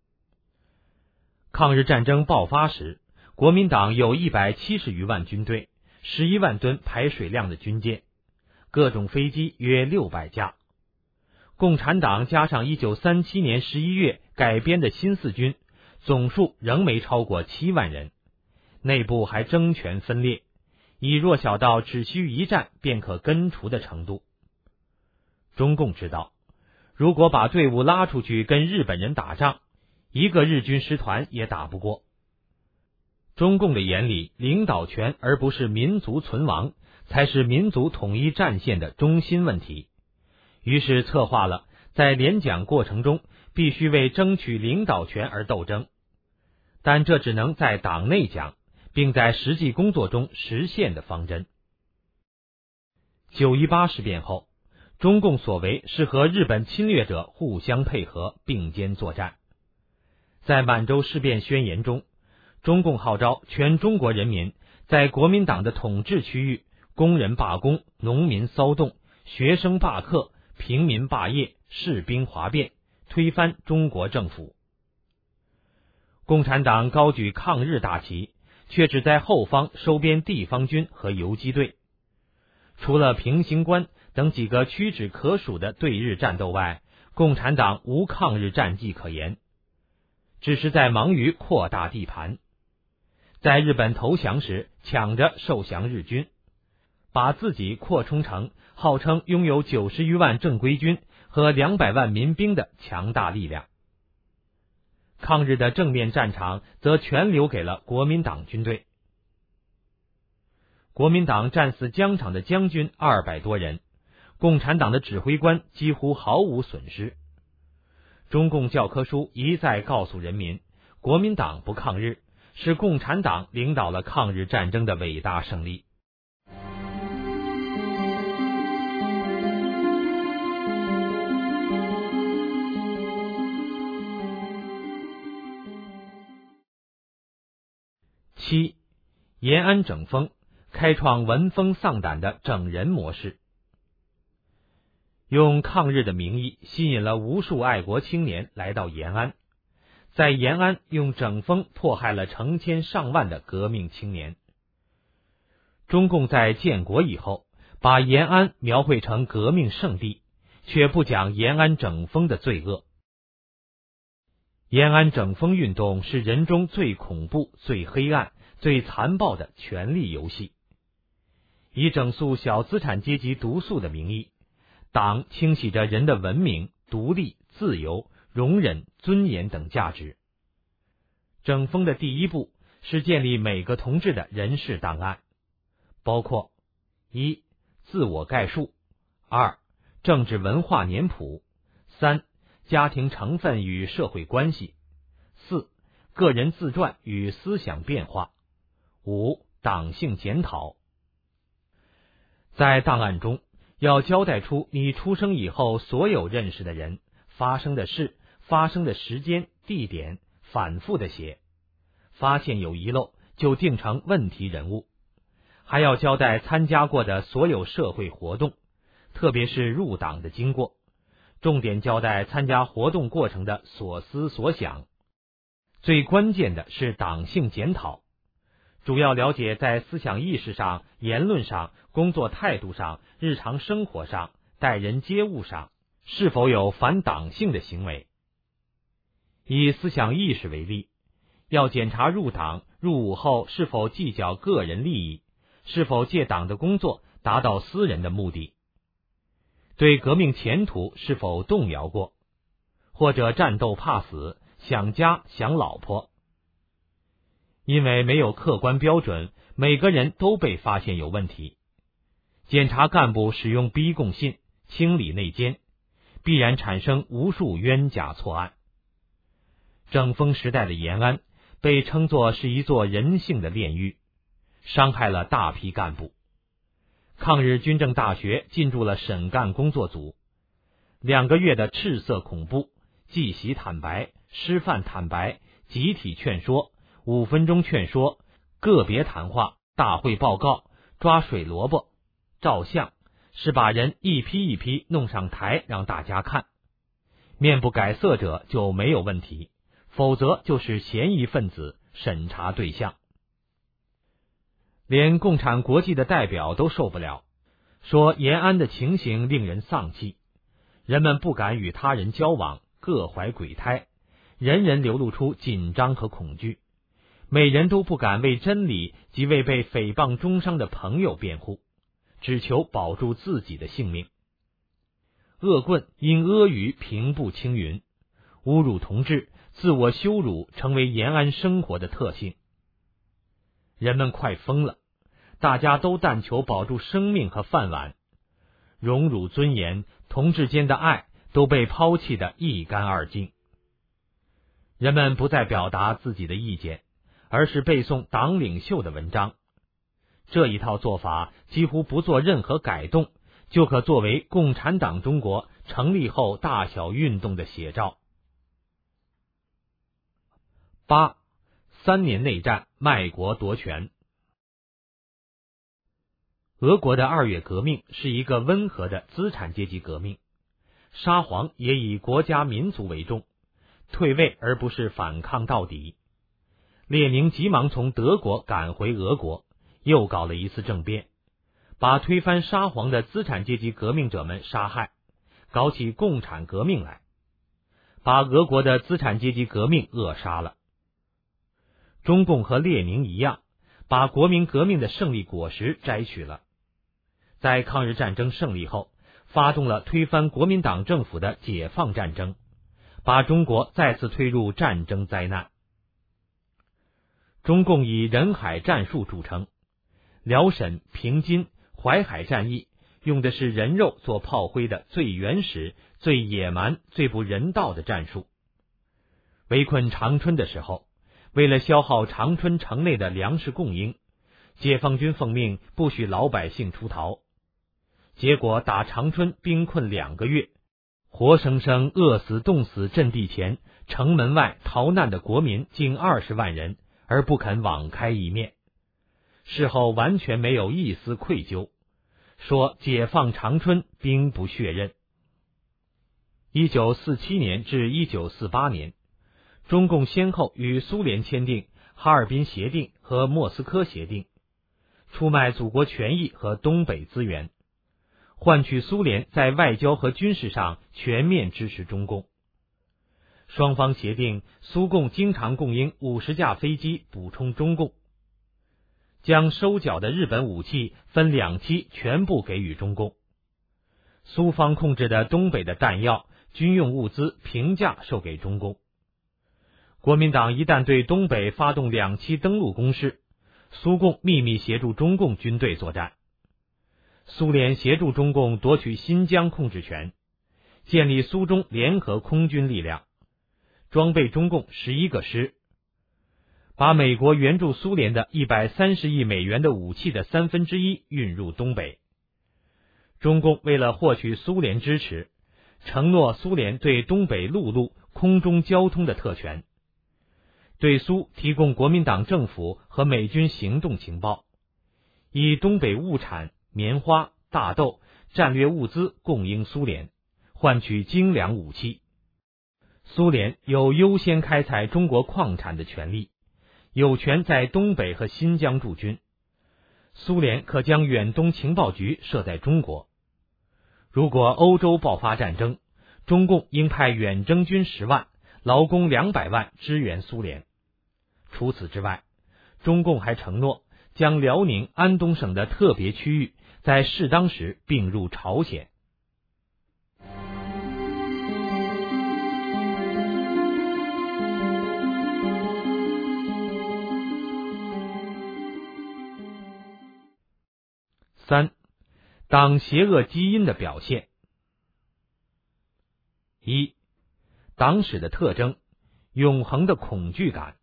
抗日战争爆发时，国民党有170余万军队，11万吨排水量的军舰，各种飞机约600架。共产党加上1937年11月改编的新四军，总数仍没超过7万人，内部还争权分裂，已弱小到只需一战便可根除的程度。中共知道，如果把队伍拉出去跟日本人打仗，一个日军师团也打不过。中共的眼里，领导权而不是民族存亡，才是民族统一战线的中心问题。于是策划了在联蒋过程中必须为争取领导权而斗争。 但这只能在党内讲，并在实际工作中实现的方针。9·18事变后，中共所为是和日本侵略者互相配合，并肩作战。在满洲事变宣言中，中共号召全中国人民在国民党的统治区域，工人罢工、农民骚动、学生罢课、平民罢业、士兵哗变，推翻中国政府。共产党高举抗日大旗，却只在后方收编地方军和游击队。除了平型关等几个屈指可数的对日战斗外，共产党无抗日战绩可言，只是在忙于扩大地盘。在日本投降时，抢着受降日军，把自己扩充成号称拥有90余万正规军和200万民兵的强大力量。抗日的正面战场则全留给了国民党军队。国民党战死疆场的将军200多人，共产党的指挥官几乎毫无损失。中共教科书一再告诉人民，国民党不抗日，是共产党领导了抗日战争的伟大胜利。7. 延安整风，开创闻风丧胆的整人模式。用抗日的名义吸引了无数爱国青年来到延安，在延安用整风迫害了成千上万的革命青年。中共在建国以后，把延安描绘成革命圣地，却不讲延安整风的罪恶。延安整风运动是人中最恐怖、最黑暗、最残暴的权力游戏。以整肃小资产阶级毒素的名义，党清洗着人的文明、独立、自由、容忍、尊严等价值。整风的第一步是建立每个同志的人事档案，包括1. 自我概述， 2. 政治文化年谱， 3. 家庭成分与社会关系， 4. 个人自传与思想变化， 5. 党性检讨。在档案中要交代出你出生以后所有认识的人、发生的事、发生的时间、地点，反复的写，发现有遗漏就定成问题人物。还要交代参加过的所有社会活动，特别是入党的经过，重点交代参加活动过程的所思所想。最关键的是党性检讨，主要了解在思想意识上、言论上、工作态度上、日常生活上、待人接物上是否有反党性的行为。以思想意识为例，要检查入党入伍后是否计较个人利益，是否借党的工作达到私人的目的，对革命前途是否动摇过，或者战斗怕死，想家想老婆。因为没有客观标准，每个人都被发现有问题。检察干部使用逼供信，清理内奸，必然产生无数冤假错案。整风时代的延安被称作是一座人性的炼狱，伤害了大批干部。抗日军政大学进驻了审干工作组，2个月的赤色恐怖、记习坦白、师范坦白、集体劝说、5分钟劝说、个别谈话、大会报告、抓水萝卜、照相，是把人一批一批弄上台让大家看。面不改色者就没有问题，否则就是嫌疑分子，审查对象。连共产国际的代表都受不了，说延安的情形令人丧气，人们不敢与他人交往，各怀鬼胎，人人流露出紧张和恐惧，每人都不敢为真理及为被诽谤中伤的朋友辩护，只求保住自己的性命。恶棍因阿谀平步青云，侮辱同志、自我羞辱成为延安生活的特性。人们快疯了，大家都但求保住生命和饭碗，荣辱尊严、同志间的爱都被抛弃得一干二净。 人们不再表达自己的意见，而是背诵党领袖的文章。这一套做法几乎不做任何改动，就可作为共产党中国成立后大小运动的写照。8. 3年内战，卖国夺权。俄国的2月革命是一个温和的资产阶级革命，沙皇也以国家民族为重，退位而不是反抗到底。列宁急忙从德国赶回俄国，又搞了一次政变，把推翻沙皇的资产阶级革命者们杀害，搞起共产革命来，把俄国的资产阶级革命扼杀了。中共和列宁一样，把国民革命的胜利果实摘取了。在抗日战争胜利后，发动了推翻国民党政府的解放战争，把中国再次推入战争灾难。中共以人海战术著称，辽沈、平津、淮海战役用的是人肉做炮灰的最原始、最野蛮、最不人道的战术。围困长春的时候，为了消耗长春城内的粮食供应，解放军奉命不许老百姓出逃，结果打长春兵困2个月，活生生饿死冻死阵地前城门外逃难的国民近20万人，而不肯网开一面。事后完全没有一丝愧疚，说解放长春兵不血刃。1947年至1948年，中共先后与苏联签订哈尔滨协定和莫斯科协定，出卖祖国权益和东北资源，换取苏联在外交和军事上全面支持中共。双方协定，苏共经常供应50架飞机补充中共，将收缴的日本武器分2期全部给予中共。苏方控制的东北的弹药、军用物资平价售给中共。国民党一旦对东北发动2期登陆攻势，苏共秘密协助中共军队作战。苏联协助中共夺取新疆控制权，建立苏中联合空军力量，装备中共11个师，把美国援助苏联的130亿美元的武器的1/3运入东北。中共为了获取苏联支持，承诺苏联对东北陆路、空中交通的特权，对苏提供国民党政府和美军行动情报，以东北物产、棉花、大豆、战略物资供应苏联，换取精良武器。苏联有优先开采中国矿产的权利，有权在东北和新疆驻军。苏联可将远东情报局设在中国。如果欧洲爆发战争，中共应派远征军10万、劳工200万支援苏联。除此之外，中共还承诺将辽宁、安东省的特别区域在适当时并入朝鲜。3. 党邪恶基因的表现。1. 党史的特征：永恒的恐惧感。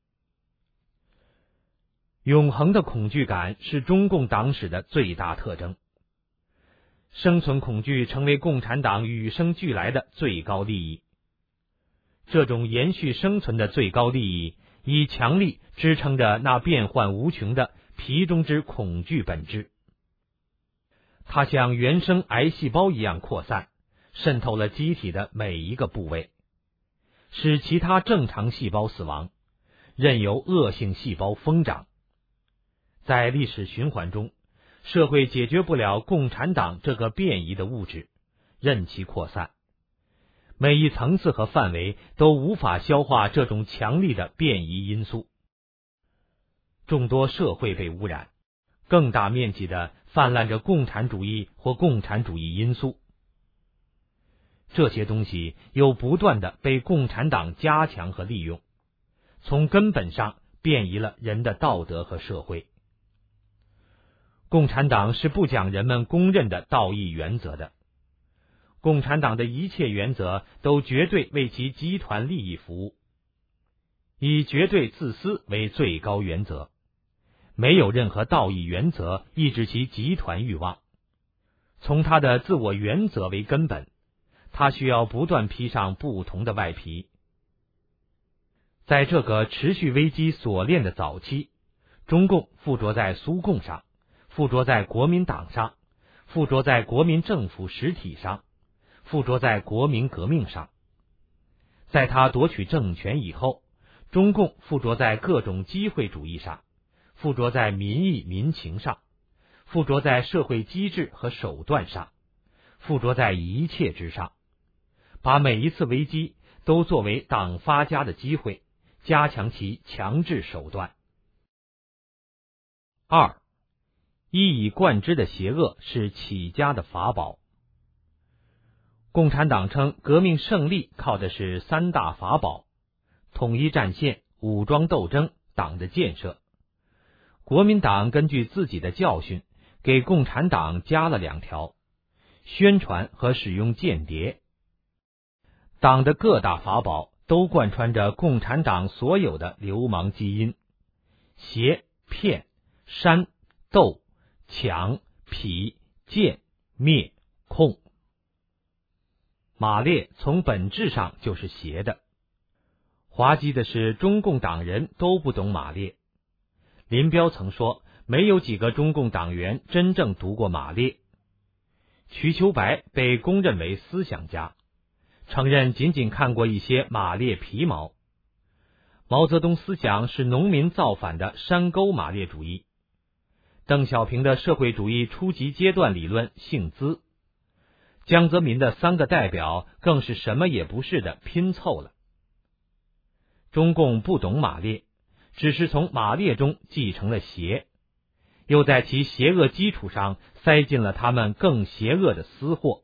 永恒的恐惧感是中共党史的最大特征。生存恐惧成为共产党与生俱来的最高利益。这种延续生存的最高利益，以强力支撑着那变幻无穷的皮中之恐惧本质。它像原生癌细胞一样扩散，渗透了机体的每一个部位，使其他正常细胞死亡，任由恶性细胞疯长。在历史循环中，社会解决不了共产党这个变异的物质，任其扩散。每一层次和范围都无法消化这种强力的变异因素。众多社会被污染，更大面积的泛滥着共产主义或共产主义因素。这些东西又不断的被共产党加强和利用，从根本上变异了人的道德和社会。共产党是不讲人们公认的道义原则的，共产党的一切原则都绝对为其集团利益服务。 以绝对自私为最高原则，没有任何道义原则抑制其集团欲望。从他的自我原则为根本，他需要不断披上不同的外皮。在这个持续危机锁链的早期，中共附着在苏共上，附着在国民党上，附着在国民政府实体上，附着在国民革命上。在他夺取政权以后，中共附着在各种机会主义上，附着在民意民情上，附着在社会机制和手段上，附着在一切之上，把每一次危机都作为党发家的机会，加强其强制手段。2. 一以贯之的邪恶是起家的法宝。共产党称革命胜利靠的是3大法宝：统一战线、武装斗争、党的建设。国民党根据自己的教训，给共产党加了2条：宣传和使用间谍。党的各大法宝都贯穿着共产党所有的流氓基因，邪、骗、煽、斗、抢、痞、贱、灭、控。马列从本质上就是邪的。滑稽的是，中共党人都不懂马列。林彪曾说，没有几个中共党员真正读过马列。瞿秋白被公认为思想家，承认仅仅看过一些马列皮毛。毛泽东思想是农民造反的山沟马列主义。邓小平的社会主义初级阶段理论姓资。江泽民的3个代表更是什么也不是的拼凑了。中共不懂马列，只是从马列中继承了邪，又在其邪恶基础上塞进了他们更邪恶的私货。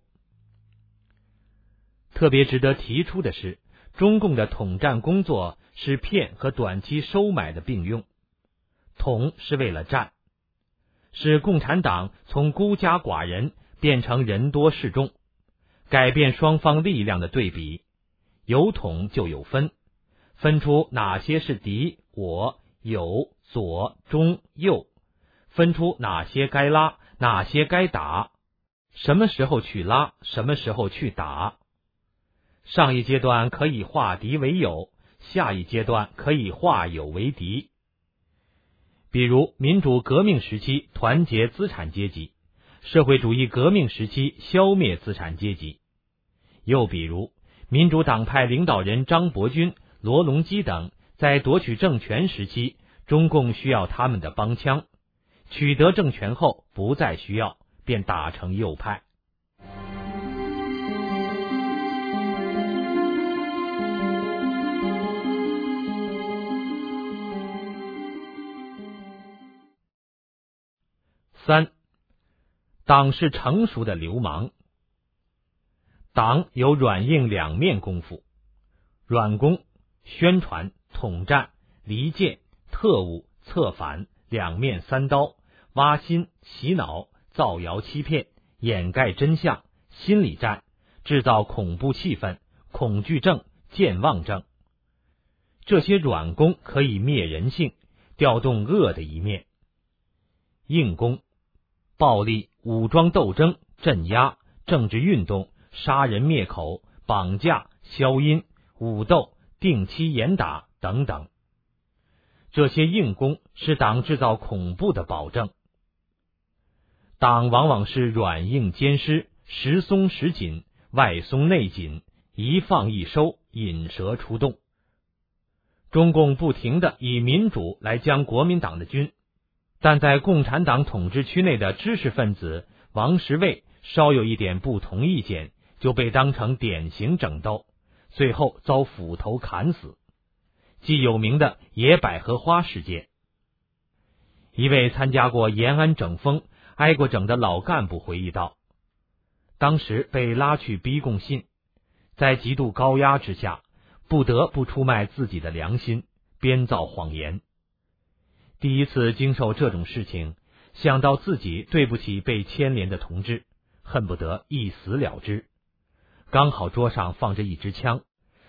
特别值得提出的是，中共的统战工作是骗和短期收买的并用。统是为了战，使共产党从孤家寡人变成人多势众，改变双方力量的对比。有统就有分，分出哪些是敌我友左中右，分出哪些该拉，哪些该打，什么时候去拉，什么时候去打。上一阶段可以化敌为友，下一阶段可以化友为敌。比如民主革命时期团结资产阶级，社会主义革命时期消灭资产阶级。又比如民主党派领导人张伯钧、罗隆基等在夺取政权时期，中共需要他们的帮腔，取得政权后不再需要，便打成右派。3. 党是成熟的流氓。党有软硬两面功夫，软功宣传、统战、离间、特务、策反、两面3刀、挖心、洗脑、造谣欺骗、掩盖真相、心理战、制造恐怖气氛、恐惧症、健忘症。这些软功可以灭人性，调动恶的一面。硬功暴力、武装斗争、镇压、政治运动、杀人灭口、绑架、消音、武斗、定期严打等等。这些硬功是党制造恐怖的保证。党往往是软硬兼施，时松时紧，外松内紧，一放一收，引蛇出洞。中共不停地以民主来将国民党的军，但在共产党统治区内的知识分子王石卫稍有一点不同意见，就被当成典型整斗，最后遭斧头砍死。即有名的野百合花事件。一位参加过延安整风、挨过整的老干部回忆道，当时被拉去逼供信，在极度高压之下，不得不出卖自己的良心，编造谎言。第一次经受这种事情，想到自己对不起被牵连的同志，恨不得一死了之。刚好桌上放着一支枪，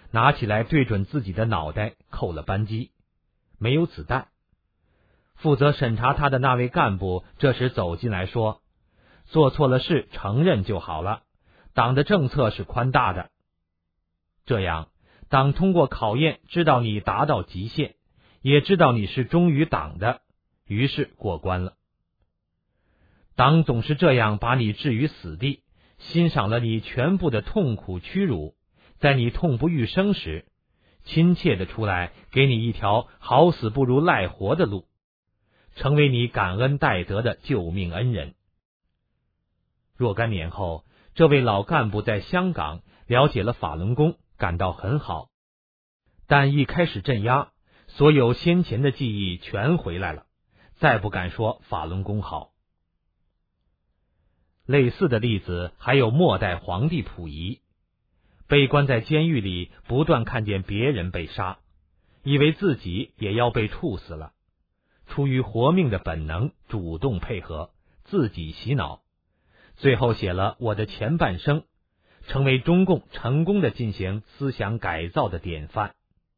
拿起来对准自己的脑袋扣了扳机，没有子弹。负责审查他的那位干部这时走进来说，做错了事承认就好了，党的政策是宽大的。这样，党通过考验知道你达到极限，也知道你是忠于党的，于是过关了。党总是这样把你置于死地，欣赏了你全部的痛苦屈辱，在你痛不欲生时，亲切地出来给你一条好死不如赖活的路，成为你感恩戴德的救命恩人。若干年后，这位老干部在香港了解了法轮功，感到很好，但一开始镇压，所有先前的记忆全回来了，再不敢说法轮功好。类似的例子还有末代皇帝溥仪，被关在监狱里，不断看见别人被杀，以为自己也要被处死了，出于活命的本能，主动配合，自己洗脑，最后写了《我的前半生》，成为中共成功的进行思想改造的典范。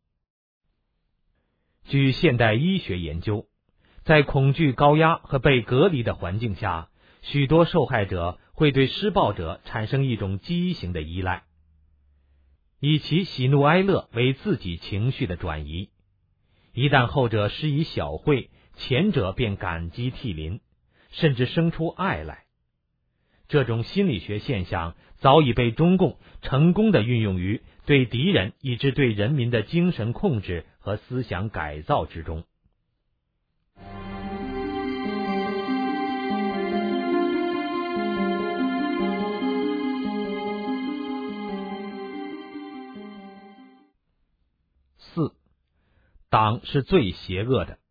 据现代医学研究，在恐惧高压和被隔离的环境下，许多受害者会对施暴者产生一种畸形的依赖，以其喜怒哀乐为自己情绪的转移。一旦后者施以小惠，前者便感激涕零，甚至生出爱来。这种心理学现象早已被中共成功地运用于对敌人以至对人民的精神控制和思想改造之中。4. 党是最邪恶的。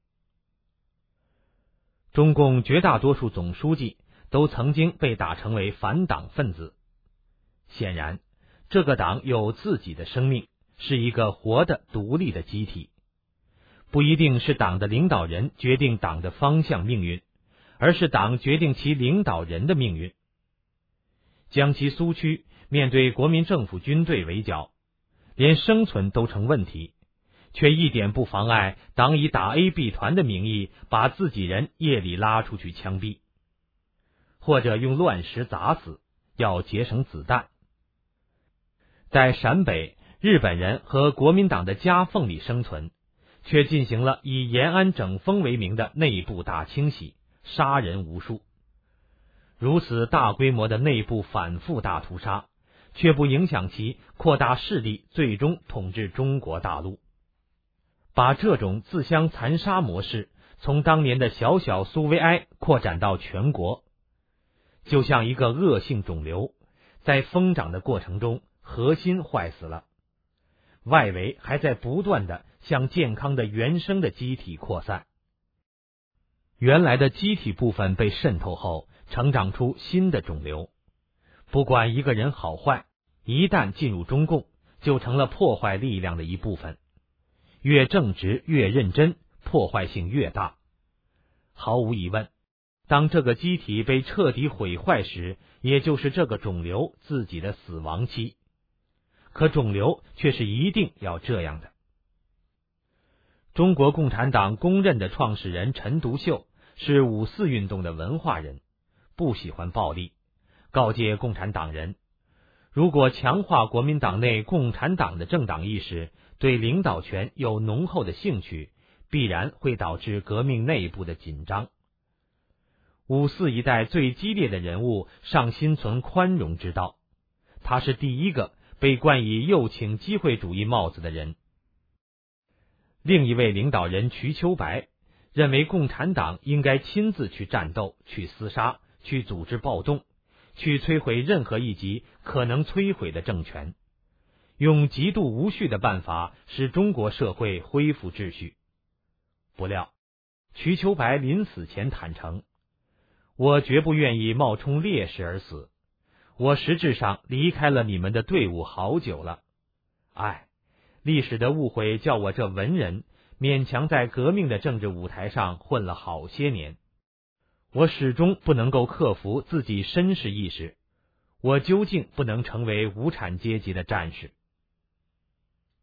中共绝大多数总书记都曾经被打成为反党分子。显然，这个党有自己的生命，是一个活的独立的机体。不一定是党的领导人决定党的方向命运，而是党决定其领导人的命运。将其苏区面对国民政府军队围剿，连生存都成问题，却一点不妨碍党以打 A、B 团的名义把自己人夜里拉出去枪毙，或者用乱石砸死，要节省子弹。在陕北，日本人和国民党的夹缝里生存，却进行了以延安整风为名的内部大清洗，杀人无数。如此大规模的内部反复大屠杀，却不影响其扩大势力，最终统治中国大陆。把这种自相残杀模式从当年的小小苏维埃扩展到全国，就像一个恶性肿瘤，在疯长的过程中核心坏死了，外围还在不断的向健康的原生的机体扩散。原来的机体部分被渗透后，成长出新的肿瘤。不管一个人好坏，一旦进入中共，就成了破坏力量的一部分。越正直越认真，破坏性越大。毫无疑问，当这个机体被彻底毁坏时，也就是这个肿瘤自己的死亡期。可肿瘤却是一定要这样的。中国共产党公认的创始人陈独秀是5·4运动的文化人，不喜欢暴力，告诫共产党人，如果强化国民党内共产党的政党意识，对领导权有浓厚的兴趣，必然会导致革命内部的紧张。5·4一代最激烈的人物尚心存宽容之道，他是第一个被冠以右倾机会主义帽子的人。另一位领导人瞿秋白认为共产党应该亲自去战斗，去厮杀，去组织暴动，去摧毁任何一级可能摧毁的政权，用极度无序的办法使中国社会恢复秩序。不料瞿秋白临死前坦诚，我绝不愿意冒充烈士而死，我实质上离开了你们的队伍好久了。历史的误会叫我这文人勉强在革命的政治舞台上混了好些年，我始终不能够克服自己绅士意识，我究竟不能成为无产阶级的战士。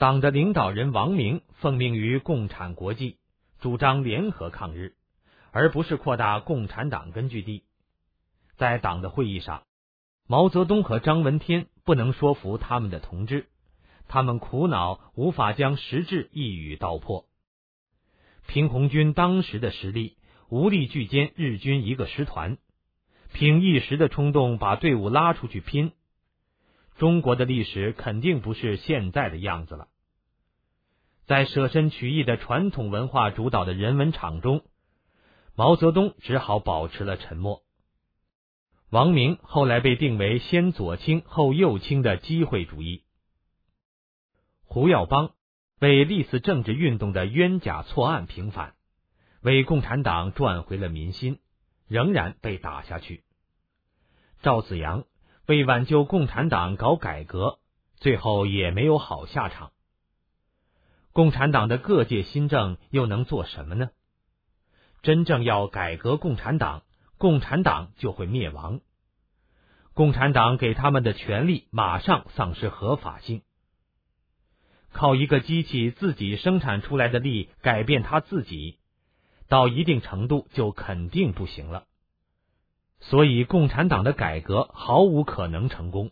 党的领导人王明奉命于共产国际，主张联合抗日，而不是扩大共产党根据地。在党的会议上，毛泽东和张闻天不能说服他们的同志，他们苦恼无法将实质一语道破。平红军当时的实力无力拒歼日军一个师团，凭一时的冲动把队伍拉出去拼，中国的历史肯定不是现在的样子了。在舍身取义的传统文化主导的人文场中，毛泽东只好保持了沉默。王明后来被定为先左倾后右倾的机会主义。胡耀邦为历次政治运动的冤假错案平反，为共产党赚回了民心，仍然被打下去。赵子阳为挽救共产党搞改革，最后也没有好下场。共产党的各界新政又能做什么呢？真正要改革共产党，共产党就会灭亡。共产党给他们的权利马上丧失合法性。靠一个机器自己生产出来的力改变它自己，到一定程度就肯定不行了。所以共产党的改革毫无可能成功。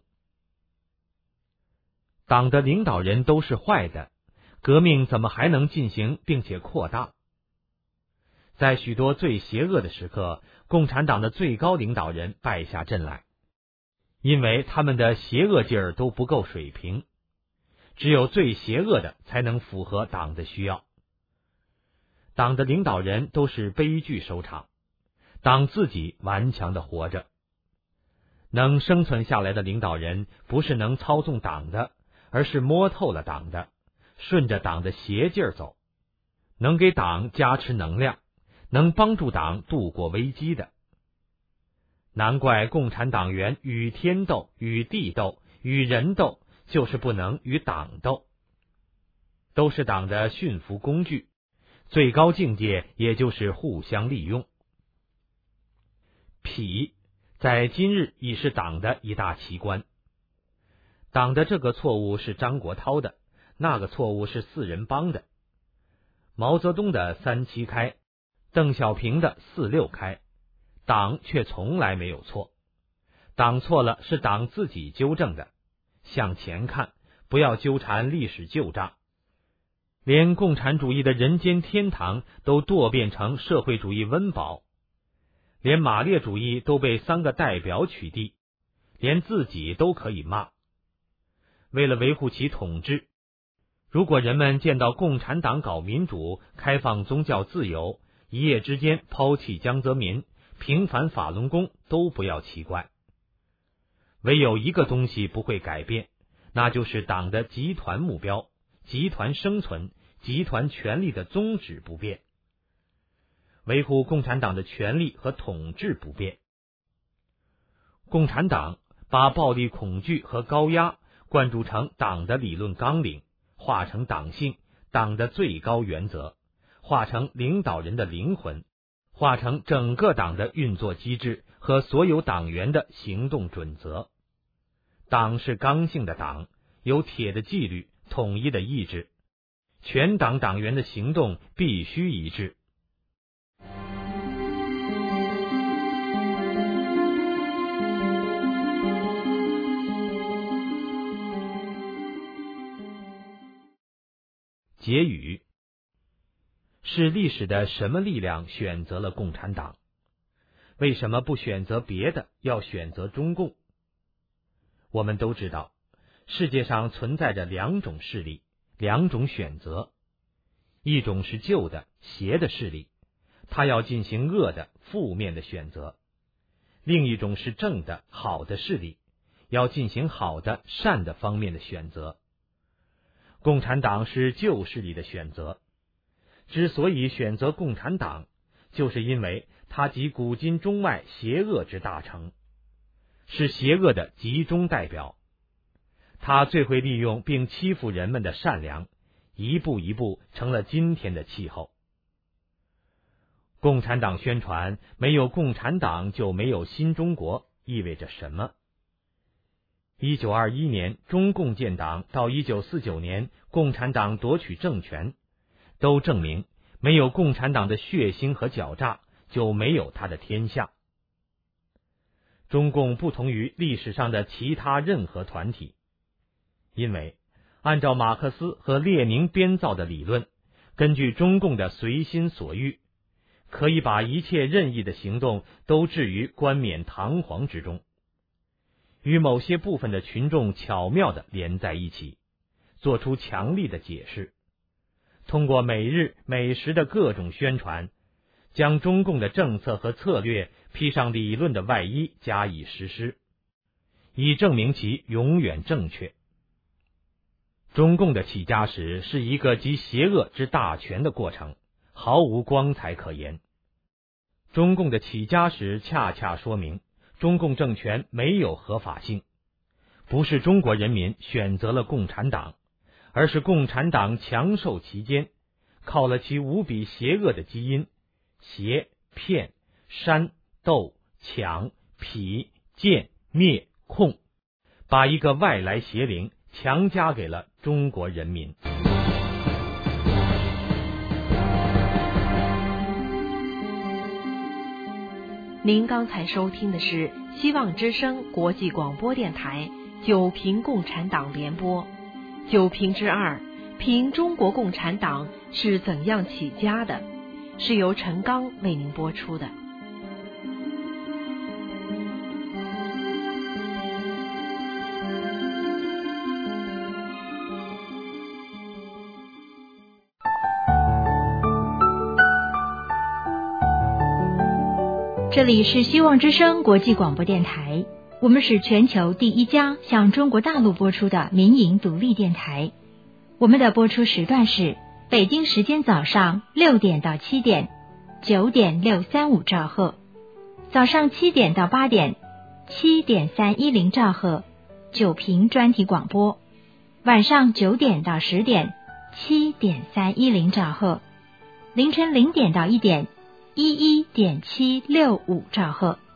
党的领导人都是坏的，革命怎么还能进行并且扩大？在许多最邪恶的时刻，共产党的最高领导人败下阵来，因为他们的邪恶劲儿都不够水平，只有最邪恶的才能符合党的需要。党的领导人都是悲剧收场，党自己顽强的活着。能生存下来的领导人不是能操纵党的，而是摸透了党的，顺着党的邪劲儿走，能给党加持能量，能帮助党度过危机的。难怪共产党员与天斗、与地斗、与人斗，就是不能与党斗。都是党的驯服工具，最高境界也就是互相利用。痞在今日已是党的一大奇观。党的这个错误是张国焘的，那个错误是四人帮的。毛泽东的3·7开，邓小平的4·6开，党却从来没有错。党错了是党自己纠正的，向前看，不要纠缠历史旧账。连共产主义的人间天堂都堕变成社会主义温饱，连马列主义都被3个代表取缔，连自己都可以骂。为了维护其统治，如果人们见到共产党搞民主、开放宗教自由，一夜之间抛弃江泽民、平反法轮功，都不要奇怪。唯有一个东西不会改变，那就是党的集团目标、集团生存、集团权力的宗旨不变，维护共产党的权力和统治不变。共产党把暴力恐惧和高压灌注成党的理论纲领，化成党性、党的最高原则，化成领导人的灵魂，化成整个党的运作机制和所有党员的行动准则。党是刚性的党，有铁的纪律、统一的意志，全党党员的行动必须一致。结语：是历史的什么力量选择了共产党？为什么不选择别的，要选择中共？我们都知道，世界上存在着2种势力，2种选择。一种是旧的、邪的势力，它要进行恶的、负面的选择；另一种是正的、好的势力，要进行好的、善的方面的选择。共产党是旧势力的选择，之所以选择共产党，就是因为它集古今中外邪恶之大成，是邪恶的集中代表。它最会利用并欺负人们的善良，一步一步成了今天的气候。共产党宣传没有共产党就没有新中国，意味着什么？ 1921年中共建党到1949年共产党夺取政权，都证明没有共产党的血腥和狡诈，就没有他的天下。中共不同于历史上的其他任何团体，因为按照马克思和列宁编造的理论，根据中共的随心所欲，可以把一切任意的行动都置于冠冕堂皇之中，与某些部分的群众巧妙地连在一起，做出强力的解释，通过每日每时的各种宣传，将中共的政策和策略披上理论的外衣加以实施，以证明其永远正确。中共的起家史是一个集邪恶之大全的过程，毫无光彩可言。中共的起家史恰恰说明，中共政权没有合法性，不是中国人民选择了共产党，而是共产党强受其间，靠了其无比邪恶的基因，挟、骗、煽、斗、抢、痞、贱、灭、控，把一个外来邪灵强加给了中国人民。 您刚才收听的是希望之声国际广播电台九评共产党联播，九评之2，评中国共产党是怎样起家的，是由陈刚为您播出的。 这里是希望之声国际广播电台，我们是全球第一家向中国大陆播出的民营独立电台。我们的播出时段是北京时间早上6点到7点，9.635兆赫；早上7点到8点，7.310兆赫，9评专题广播；晚上9点到10点，7.310兆赫；凌晨0点到1点，11.765兆赫。